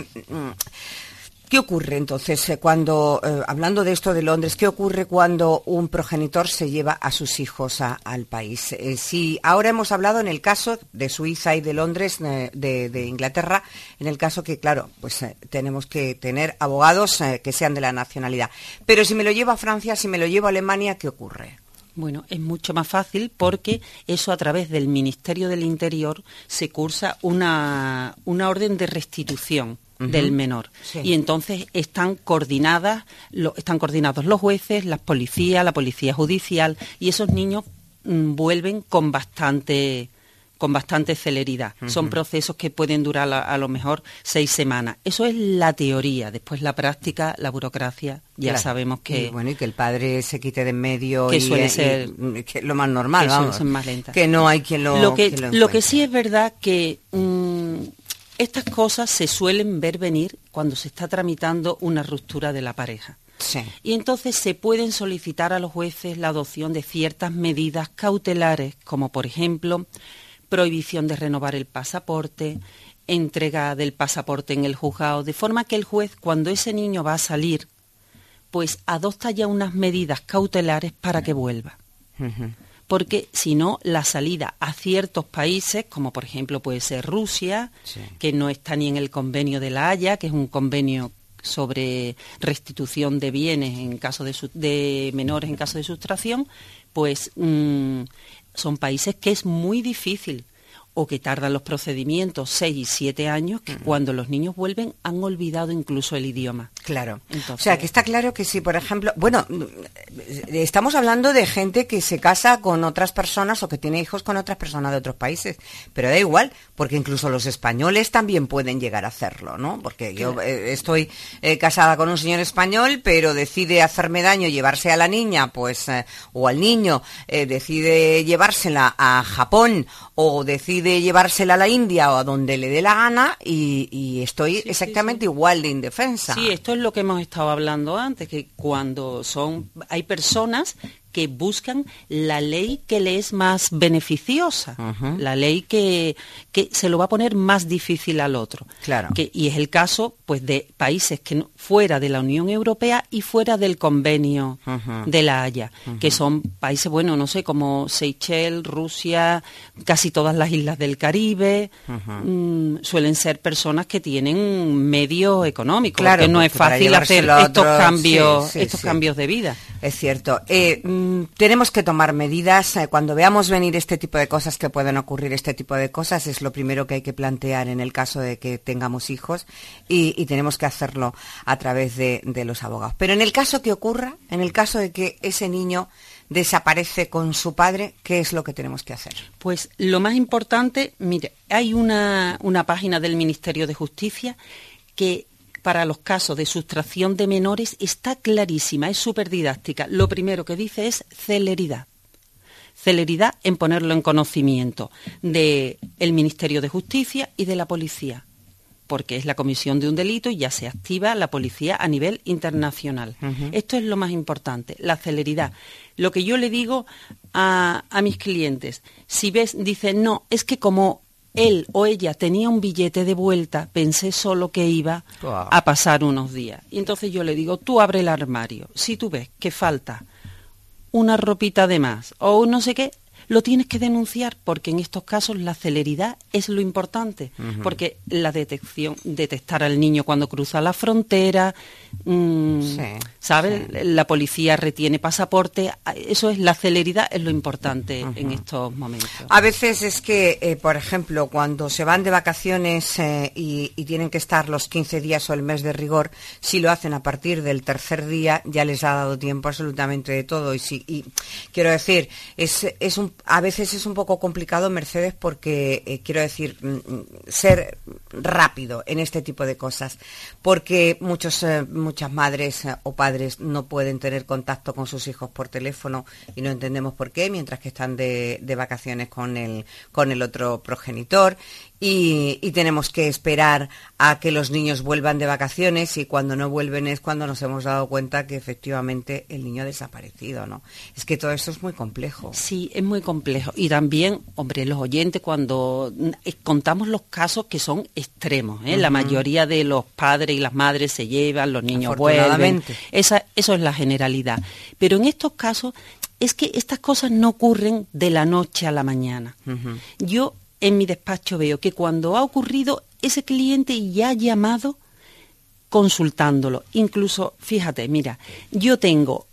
¿qué ocurre entonces cuando, hablando de esto de Londres, qué ocurre cuando un progenitor se lleva a sus hijos al país? Si ahora hemos hablado en el caso de Suiza y de Londres, de Inglaterra, en el caso que, claro, pues tenemos que tener abogados que sean de la nacionalidad. Pero si me lo llevo a Francia, si me lo llevo a Alemania, ¿qué ocurre? Bueno, es mucho más fácil porque eso a través del Ministerio del Interior se cursa una orden de restitución del menor. Y entonces están coordinados los jueces, la policía judicial, y esos niños vuelven con bastante celeridad. Son procesos que pueden durar a lo mejor 6 semanas. Eso es la teoría. Después la práctica, la burocracia, ya sabemos que... Y que el padre se quite de en medio que suele ser que lo más normal, que suele ser más lenta. Que no hay quien lo Lo que sí es verdad que estas cosas se suelen ver venir cuando se está tramitando una ruptura de la pareja. Sí. Y entonces se pueden solicitar a los jueces la adopción de ciertas medidas cautelares, como por ejemplo, prohibición de renovar el pasaporte, entrega del pasaporte en el juzgado, de forma que el juez, cuando ese niño va a salir, pues adopta ya unas medidas cautelares para que vuelva. Porque si no, la salida a ciertos países, como por ejemplo puede ser Rusia, que no está ni en el convenio de La Haya, que es un convenio sobre restitución de bienes en caso de menores en caso de sustracción, pues son países que es muy difícil, o que tardan los procedimientos 6 y 7 años, que cuando los niños vuelven han olvidado incluso el idioma. Claro. Entonces, o sea, que está claro que si, por ejemplo, bueno, estamos hablando de gente que se casa con otras personas o que tiene hijos con otras personas de otros países, pero da igual, porque incluso los españoles también pueden llegar a hacerlo, ¿no? Porque yo estoy casada con un señor español, pero decide hacerme daño, llevarse a la niña, pues, o al niño, decide llevársela a Japón, o decide llevársela a la India o a donde le dé la gana, y estoy exactamente igual de indefensa. Sí, esto es lo que hemos estado hablando antes, que cuando hay personas que buscan la ley que le es más beneficiosa, la ley que se lo va a poner más difícil al otro. Claro. Y es el caso, pues, de países que fuera de la Unión Europea y fuera del convenio de La Haya, que son países, bueno, no sé, como Seychelles, Rusia, casi todas las islas del Caribe, suelen ser personas que tienen un medio económico, claro, que no es fácil hacer estos cambios de vida. Es cierto. Tenemos que tomar medidas. Cuando veamos venir este tipo de cosas, que pueden ocurrir este tipo de cosas, es lo primero que hay que plantear en el caso de que tengamos hijos, y tenemos que hacerlo a través de los abogados. Pero en el caso que ocurra, en el caso de que ese niño desaparece con su padre, ¿qué es lo que tenemos que hacer? Pues lo más importante, mire, hay una página del Ministerio de Justicia que para los casos de sustracción de menores está clarísima, es súper didáctica. Lo primero que dice es celeridad. Celeridad en ponerlo en conocimiento del Ministerio de Justicia y de la policía, porque es la comisión de un delito y ya se activa la policía a nivel internacional. Esto es lo más importante, la celeridad. Lo que yo le digo a mis clientes, si dicen, no, es que como él o ella tenía un billete de vuelta, pensé solo que iba a pasar unos días. Y entonces yo le digo, tú abre el armario. Si tú ves que falta una ropita de más o no sé qué, lo tienes que denunciar, porque en estos casos la celeridad es lo importante, porque la detectar al niño cuando cruza la frontera, ¿sabes? Sí. La policía retiene pasaporte, eso es, la celeridad es lo importante en estos momentos. A veces es que, por ejemplo, cuando se van de vacaciones y tienen que estar los 15 días o el mes de rigor, si lo hacen a partir del tercer día, ya les ha dado tiempo absolutamente de todo. Y quiero decir, a veces es un poco complicado, Mercedes, porque quiero decir, ser rápido en este tipo de cosas, porque muchas madres o padres no pueden tener contacto con sus hijos por teléfono y no entendemos por qué, mientras que están de vacaciones con el otro progenitor. Y tenemos que esperar a que los niños vuelvan de vacaciones, y cuando no vuelven es cuando nos hemos dado cuenta que efectivamente el niño ha desaparecido, ¿no? Es que todo esto es muy complejo. Sí, es muy complejo. Y también, hombre, los oyentes, cuando contamos los casos que son extremos, la mayoría de los padres y las madres se llevan, los niños vuelven. Eso es la generalidad. Pero en estos casos es que estas cosas no ocurren de la noche a la mañana. Yo en mi despacho veo que cuando ha ocurrido, ese cliente ya ha llamado consultándolo. Incluso, fíjate, mira, yo tengo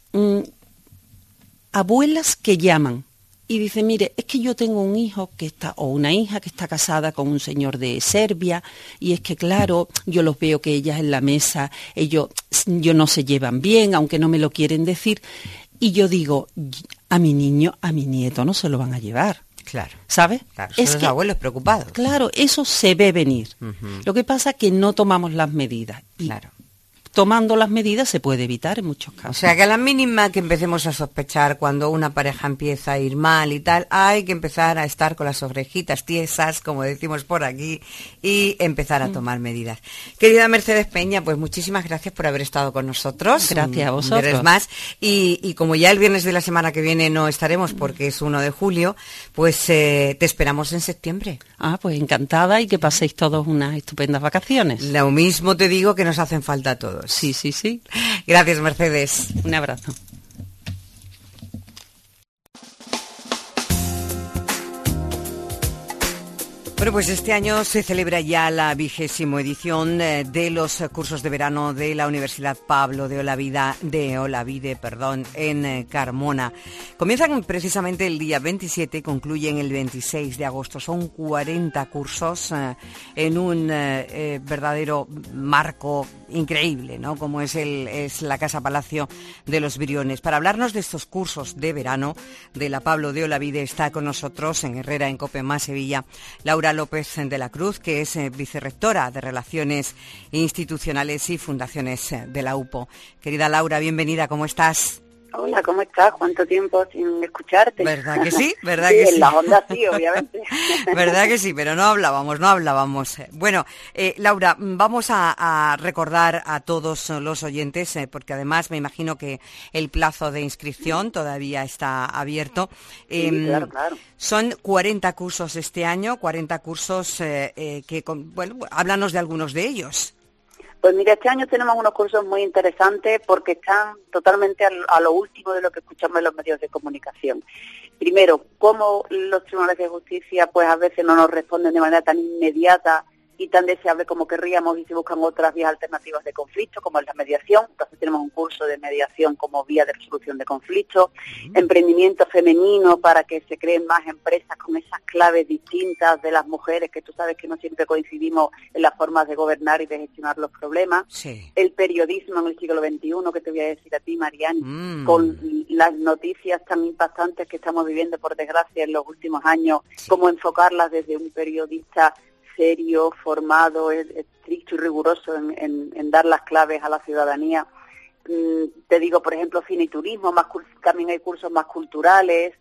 abuelas que llaman y dicen, mire, es que yo tengo un hijo o una hija que está casada con un señor de Serbia, y es que, claro, yo los veo que ellas en la mesa, ellos no se llevan bien, aunque no me lo quieren decir. Y yo digo, a mi niño, a mi nieto no se lo van a llevar. Claro. ¿Sabes? Claro, son los abuelos preocupados. Claro, eso se ve venir. Lo que pasa es que no tomamos las medidas. Y claro. tomando las medidas se puede evitar en muchos casos. O sea que a la mínima que empecemos a sospechar cuando una pareja empieza a ir mal y tal, hay que empezar a estar con las orejitas tiesas, como decimos por aquí, y empezar a tomar medidas. Querida Mercedes Peña, pues muchísimas gracias por haber estado con nosotros. Gracias a vosotros. Un viernes más. Y como ya el viernes de la semana que viene no estaremos porque es 1 de julio, pues te esperamos en septiembre. Pues encantada y que paséis todos unas estupendas vacaciones. Lo mismo te digo que nos hacen falta a todos. Sí. Gracias, Mercedes. Un abrazo. Bueno, pues este año se celebra ya la 20ª edición de los cursos de verano de la Universidad Pablo de Olavide, en Carmona. Comienzan precisamente el día 27 y concluyen el 26 de agosto. Son 40 cursos en un verdadero marco increíble, ¿no? Como es la Casa Palacio de los Briones. Para hablarnos de estos cursos de verano de la Pablo de Olavide está con nosotros en Herrera, en COPE Más Sevilla, Laura López de la Cruz, que es vicerrectora de Relaciones Institucionales y Fundaciones de la UPO. Querida Laura, bienvenida, ¿cómo estás? Hola, ¿cómo estás? ¿Cuánto tiempo sin escucharte? ¿Verdad que sí? ¿Verdad sí, que sí? En las ondas sí, obviamente. ¿Verdad que sí? Pero no hablábamos. Bueno, Laura, vamos a recordar a todos los oyentes, porque además me imagino que el plazo de inscripción todavía está abierto. Sí, claro. Son 40 cursos este año, 40 cursos háblanos de algunos de ellos. Pues mira, este año tenemos unos cursos muy interesantes porque están totalmente a lo último de lo que escuchamos en los medios de comunicación. Primero, cómo los tribunales de justicia pues a veces no nos responden de manera tan inmediata y tan deseable como querríamos y se buscan otras vías alternativas de conflicto, como es la mediación. Entonces tenemos un curso de mediación como vía de resolución de conflictos, emprendimiento femenino para que se creen más empresas con esas claves distintas de las mujeres, que tú sabes que no siempre coincidimos en las formas de gobernar y de gestionar los problemas. Sí. El periodismo en el siglo XXI, que te voy a decir a ti, Mariani, con las noticias tan impactantes que estamos viviendo, por desgracia, en los últimos años, cómo enfocarlas desde un periodista serio, formado, estricto y riguroso en dar las claves a la ciudadanía. Te digo, por ejemplo, cine y turismo, también hay cursos más culturales,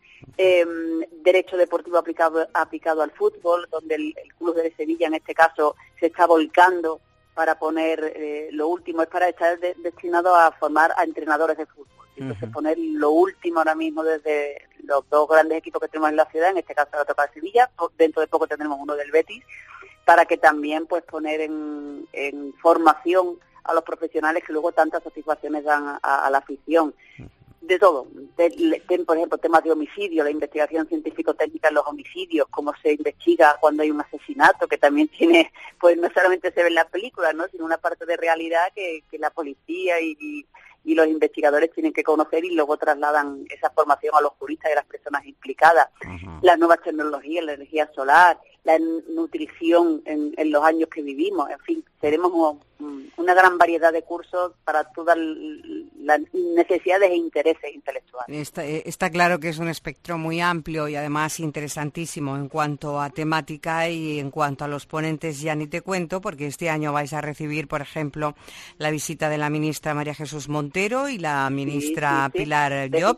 derecho deportivo aplicado al fútbol, donde el Club de Sevilla, en este caso, se está volcando para poner lo último, está destinado a formar a entrenadores de fútbol. Entonces poner lo último ahora mismo desde los dos grandes equipos que tenemos en la ciudad, en este caso la toca de Sevilla, dentro de poco tendremos uno del Betis, para que también pues poner en formación a los profesionales que luego tantas satisfacciones dan a la afición. De todo, por ejemplo, temas de homicidio, la investigación científico-técnica en los homicidios, cómo se investiga cuando hay un asesinato, que también tiene, pues no solamente se ve en las películas, ¿no?, sino una parte de realidad que la policía y los investigadores tienen que conocer y luego trasladan esa formación a los juristas y a las personas implicadas. Las nuevas tecnologías, la energía solar, la nutrición en los años que vivimos, en fin, tenemos una gran variedad de cursos para todas las necesidades e intereses intelectuales. Está claro que es un espectro muy amplio y además interesantísimo en cuanto a temática y en cuanto a los ponentes ya ni te cuento, porque este año vais a recibir, por ejemplo, la visita de la ministra María Jesús Montero y la ministra Pilar Llop.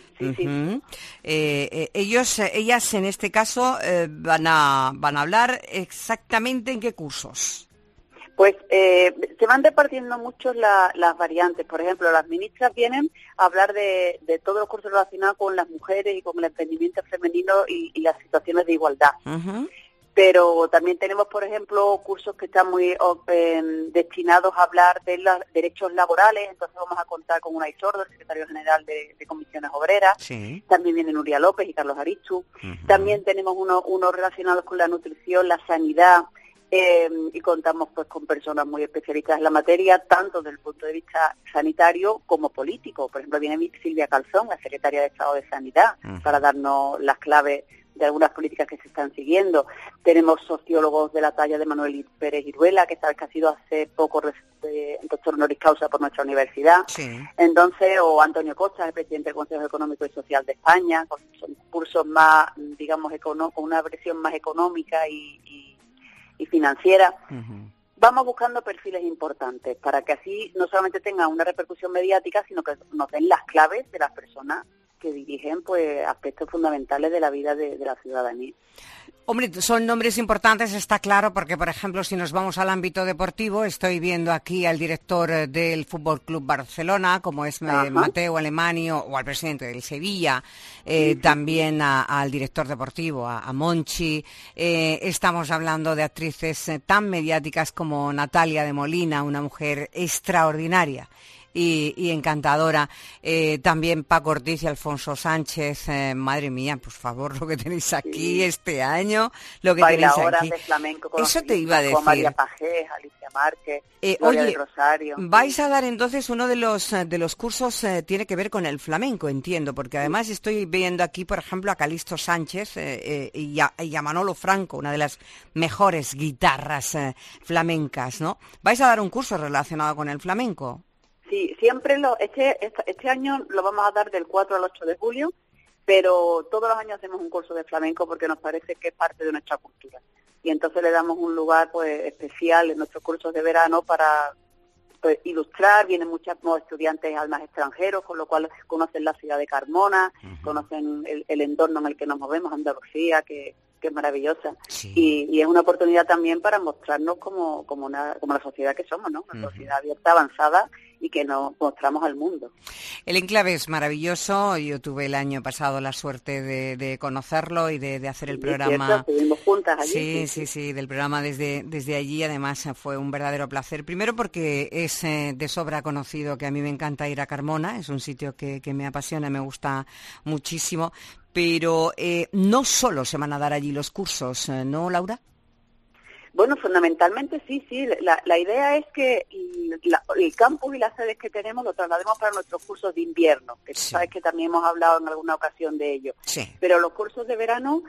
Ellas en este caso van a hablar exactamente en qué cursos. Pues se van repartiendo mucho las variantes. Por ejemplo, las ministras vienen a hablar de todos los cursos relacionados con las mujeres y con el emprendimiento femenino y las situaciones de igualdad. Pero también tenemos, por ejemplo, cursos que están muy destinados a hablar de los derechos laborales. Entonces vamos a contar con Unai Sordo, el secretario general de Comisiones Obreras. Sí. También vienen Nuria López y Carlos Aristu. También tenemos unos relacionados con la nutrición, la sanidad. Y contamos pues con personas muy especialistas en la materia, tanto desde el punto de vista sanitario como político. Por ejemplo, viene Silvia Calzón, la secretaria de Estado de Sanidad, para darnos las claves de algunas políticas que se están siguiendo. Tenemos sociólogos de la talla de Manuel Pérez Iruela, que sabes que ha sido hace poco doctor honoris causa por nuestra universidad. Sí. Entonces, o Antonio Costa, el presidente del Consejo Económico y Social de España, son cursos más, digamos, con una versión más económica y financiera. vamos buscando perfiles importantes para que así no solamente tengan una repercusión mediática, sino que nos den las claves de las personas que dirigen pues aspectos fundamentales de la vida de la ciudadanía. Hombre, son nombres importantes, está claro, porque, por ejemplo, si nos vamos al ámbito deportivo, estoy viendo aquí al director del Fútbol Club Barcelona, como es Mateu Alemany, o al presidente del Sevilla, también al director deportivo, a Monchi. Estamos hablando de actrices tan mediáticas como Natalia de Molina, una mujer extraordinaria y encantadora. También Paco Ortiz y Alfonso Sánchez. Madre mía, por favor, lo que tenéis aquí este año, lo que tenéis aquí. De flamenco con eso te iba a decir. Con María Pajés, Alicia Márquez, Gloria del Rosario. Vais a dar entonces uno de los cursos, tiene que ver con el flamenco, entiendo, porque además estoy viendo aquí, por ejemplo, a Calixto Sánchez y a Manolo Franco, una de las mejores guitarras flamencas, ¿no? ¿Vais a dar un curso relacionado con el flamenco? Sí, siempre este año lo vamos a dar del 4 al 8 de julio, pero todos los años hacemos un curso de flamenco porque nos parece que es parte de nuestra cultura. Y entonces le damos un lugar pues especial en nuestros cursos de verano para pues, ilustrar. Vienen muchos estudiantes además extranjeros, con lo cual conocen la ciudad de Carmona, conocen el entorno en el que nos movemos, Andalucía, que es maravillosa. Sí. Y es una oportunidad también para mostrarnos como la sociedad que somos, ¿no? Una sociedad abierta, avanzada, y que nos mostramos al mundo. El enclave es maravilloso. Yo tuve el año pasado la suerte de conocerlo y de hacer el programa. Cierto, estuvimos juntas allí. Sí, del programa desde allí. Además fue un verdadero placer. Primero porque es de sobra conocido que a mí me encanta ir a Carmona. Es un sitio que me apasiona, me gusta muchísimo. Pero no solo se van a dar allí los cursos, ¿no, Laura? Bueno, fundamentalmente sí. La idea es que el campus y las sedes que tenemos lo traslademos para nuestros cursos de invierno, que tú sabes que también hemos hablado en alguna ocasión de ello. Sí. Pero los cursos de verano,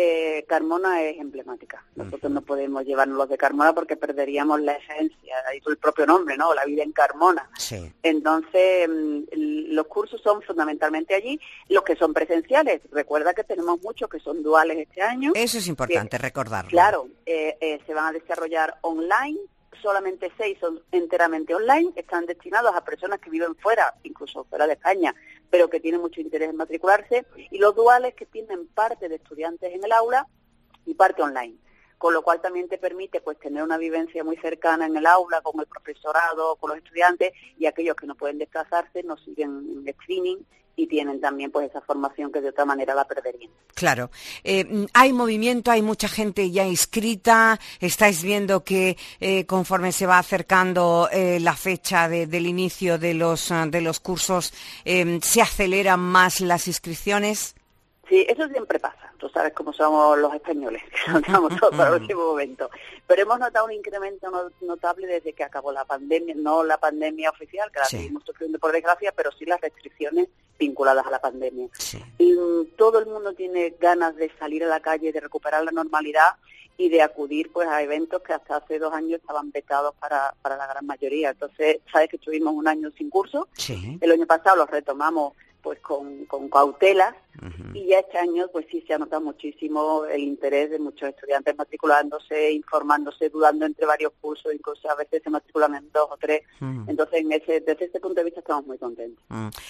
Carmona es emblemática. Nosotros no podemos llevarnos los de Carmona porque perderíamos la esencia, ahí el propio nombre, ¿no? La vida en Carmona. Sí. Entonces, los cursos son fundamentalmente allí, los que son presenciales. Recuerda que tenemos muchos que son duales este año. Eso es importante recordarlo. Claro, se van a desarrollar online. Solamente 6 son enteramente online, están destinados a personas que viven fuera, incluso fuera de España, pero que tienen mucho interés en matricularse, y los duales que tienen parte de estudiantes en el aula y parte online, con lo cual también te permite pues tener una vivencia muy cercana en el aula, con el profesorado, con los estudiantes, y aquellos que no pueden desplazarse nos siguen en streaming y tienen también pues esa formación que de otra manera la perderían. Claro. Hay movimiento, hay mucha gente ya inscrita. Estáis viendo que conforme se va acercando la fecha del inicio de los cursos, se aceleran más las inscripciones. Sí, eso siempre pasa. Tú sabes cómo somos los españoles, que nos damos todo para el último momento. Pero hemos notado un incremento notable desde que acabó la pandemia, no la pandemia oficial, que la seguimos sufriendo por desgracia, pero sí las restricciones vinculadas a la pandemia. Sí. Y todo el mundo tiene ganas de salir a la calle, de recuperar la normalidad y de acudir pues a eventos que hasta hace 2 años estaban vetados para la gran mayoría. Entonces, sabes que estuvimos un año sin curso. Sí. El año pasado los retomamos pues con cautelas, y ya este año pues sí se ha notado muchísimo el interés de muchos estudiantes matriculándose, informándose, dudando entre varios cursos, incluso a veces se matriculan en 2 o 3. Entonces desde este punto de vista estamos muy contentos.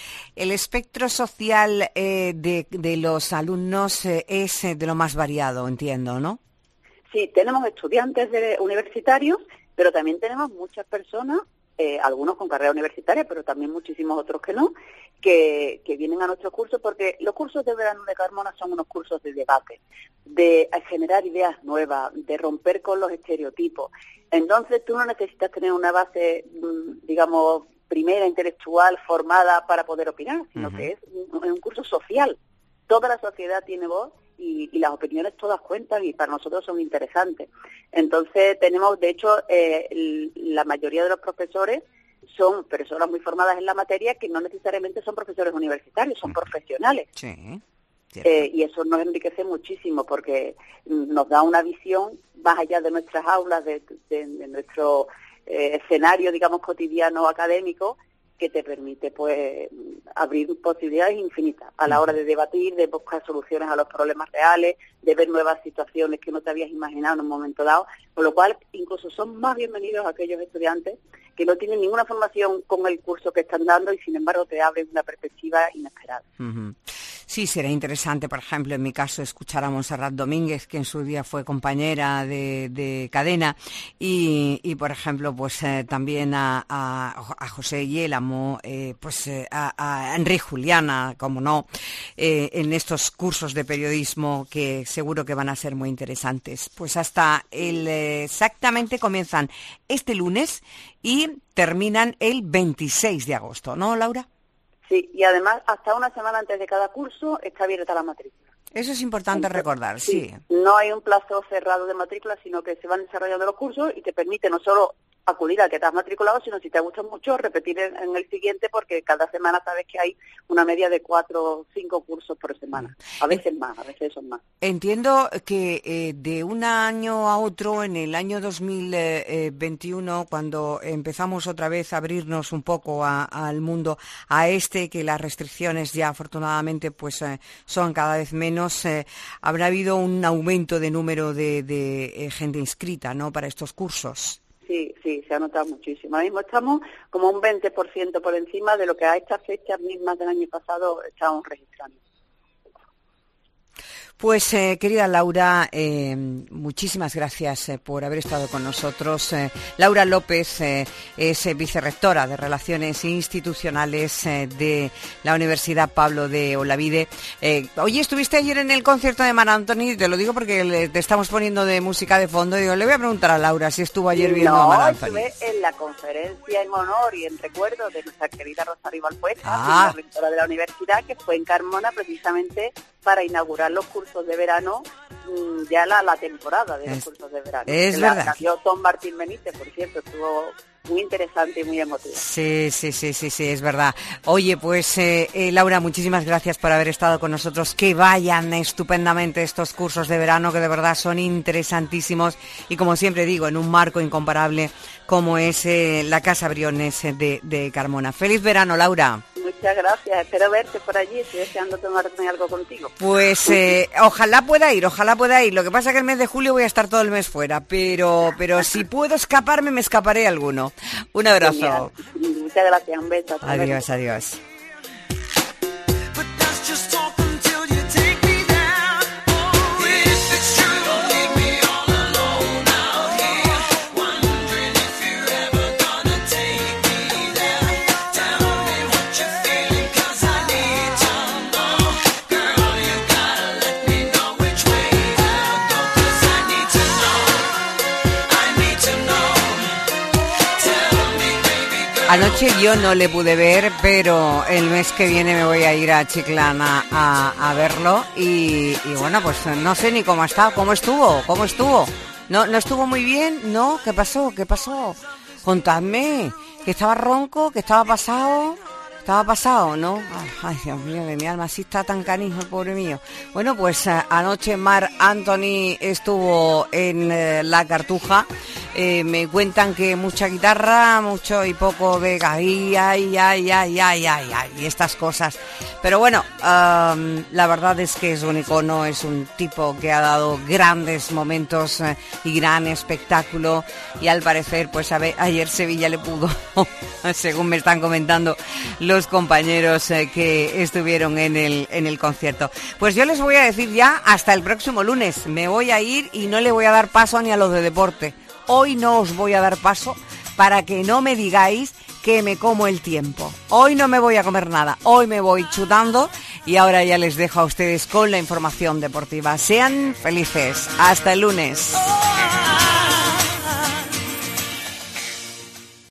El espectro social de los alumnos es de lo más variado, entiendo, ¿no? Sí, tenemos estudiantes universitarios, pero también tenemos muchas personas, algunos con carrera universitaria, pero también muchísimos otros que no, que vienen a nuestros cursos, porque los cursos de verano de Carmona son unos cursos de debate, de generar ideas nuevas, de romper con los estereotipos. Entonces tú no necesitas tener una base, digamos, primera, intelectual, formada para poder opinar, sino que es un curso social. Toda la sociedad tiene voz y las opiniones todas cuentan y para nosotros son interesantes. Entonces tenemos, de hecho, la mayoría de los profesores son personas muy formadas en la materia que no necesariamente son profesores universitarios, son profesionales. Sí. Y eso nos enriquece muchísimo porque nos da una visión más allá de nuestras aulas, de nuestro escenario, digamos, cotidiano académico, que te permite pues abrir posibilidades infinitas a la hora de debatir, de buscar soluciones a los problemas reales, de ver nuevas situaciones que no te habías imaginado en un momento dado, con lo cual incluso son más bienvenidos aquellos estudiantes que no tienen ninguna formación con el curso que están dando y sin embargo te abren una perspectiva inesperada. Uh-huh. Sí, será interesante, por ejemplo, en mi caso, escuchar a Montserrat Domínguez, que en su día fue compañera de cadena, y por ejemplo, pues también a José Yélamo, a Enrique Juliana, como no, en estos cursos de periodismo que seguro que van a ser muy interesantes. Pues hasta exactamente comienzan este lunes y terminan el 26 de agosto, ¿no, Laura? Sí, y además hasta una semana antes de cada curso está abierta la matrícula. Eso es importante recordar, sí. No hay un plazo cerrado de matrícula, sino que se van desarrollando los cursos y te permite no solo acudir al que te has matriculado, sino si te gusta mucho, repetir en el siguiente, porque cada semana sabes que hay una media de 4 o 5 cursos por semana. A veces más, a veces son más. Entiendo que de un año a otro, en el año 2021, cuando empezamos otra vez a abrirnos un poco al mundo, que las restricciones ya afortunadamente pues son cada vez menos, habrá habido un aumento de número de gente inscrita, ¿no?, para estos cursos. Sí, se ha notado muchísimo. Ahora mismo estamos como un 20% por encima de lo que a estas fechas mismas del año pasado estábamos registrando. Pues, querida Laura, muchísimas gracias por haber estado con nosotros. Laura López es vicerrectora de Relaciones Institucionales de la Universidad Pablo de Olavide. Oye, estuviste ayer en el concierto de Mar Anthony, te lo digo porque te estamos poniendo de música de fondo. Digo, le voy a preguntar a Laura si estuvo ayer viendo a Mar Anthony. No, estuve en la conferencia en honor y en recuerdo de nuestra querida Rosario Valpuesta, la rectora de la universidad, que fue en Carmona precisamente para inaugurar los cursos de verano, ya la temporada de los cursos de verano. Es verdad. La dio Tom Martín Benítez, por cierto, estuvo muy interesante y muy emotivo. Sí, es verdad. Oye, pues Laura, muchísimas gracias por haber estado con nosotros. Que vayan estupendamente estos cursos de verano, que de verdad son interesantísimos y, como siempre digo, en un marco incomparable como es la Casa Briones de Carmona. ¡Feliz verano, Laura! Muchas gracias, espero verte por allí, estoy deseando tomarme algo contigo. Pues ojalá pueda ir. Lo que pasa es que el mes de julio voy a estar todo el mes fuera, pero si puedo escaparme, me escaparé alguno. Un abrazo. Genial. Muchas gracias, un beso. Adiós. Anoche yo no le pude ver, pero el mes que viene me voy a ir a Chiclana a verlo y bueno, pues no sé ni cómo ha estado, cómo estuvo. No estuvo muy bien, ¿no? ¿Qué pasó? Contadme, que estaba ronco, que estaba pasado, ¿no? Ay, Dios mío, de mi alma, así está tan canijo el pobre mío. Bueno, pues anoche Mar Anthony estuvo en La Cartuja. Me cuentan que mucha guitarra, mucho y poco de y estas cosas. Pero bueno, la verdad es que es un icono, es un tipo que ha dado grandes momentos y gran espectáculo. Y al parecer, pues ayer Sevilla le pudo, según me están comentando los compañeros que estuvieron en el concierto. Pues yo les voy a decir ya hasta el próximo lunes. Me voy a ir y no le voy a dar paso ni a los de deporte. Hoy no os voy a dar paso para que no me digáis que me como el tiempo. Hoy no me voy a comer nada. Hoy me voy chutando y ahora ya les dejo a ustedes con la información deportiva. Sean felices. Hasta el lunes.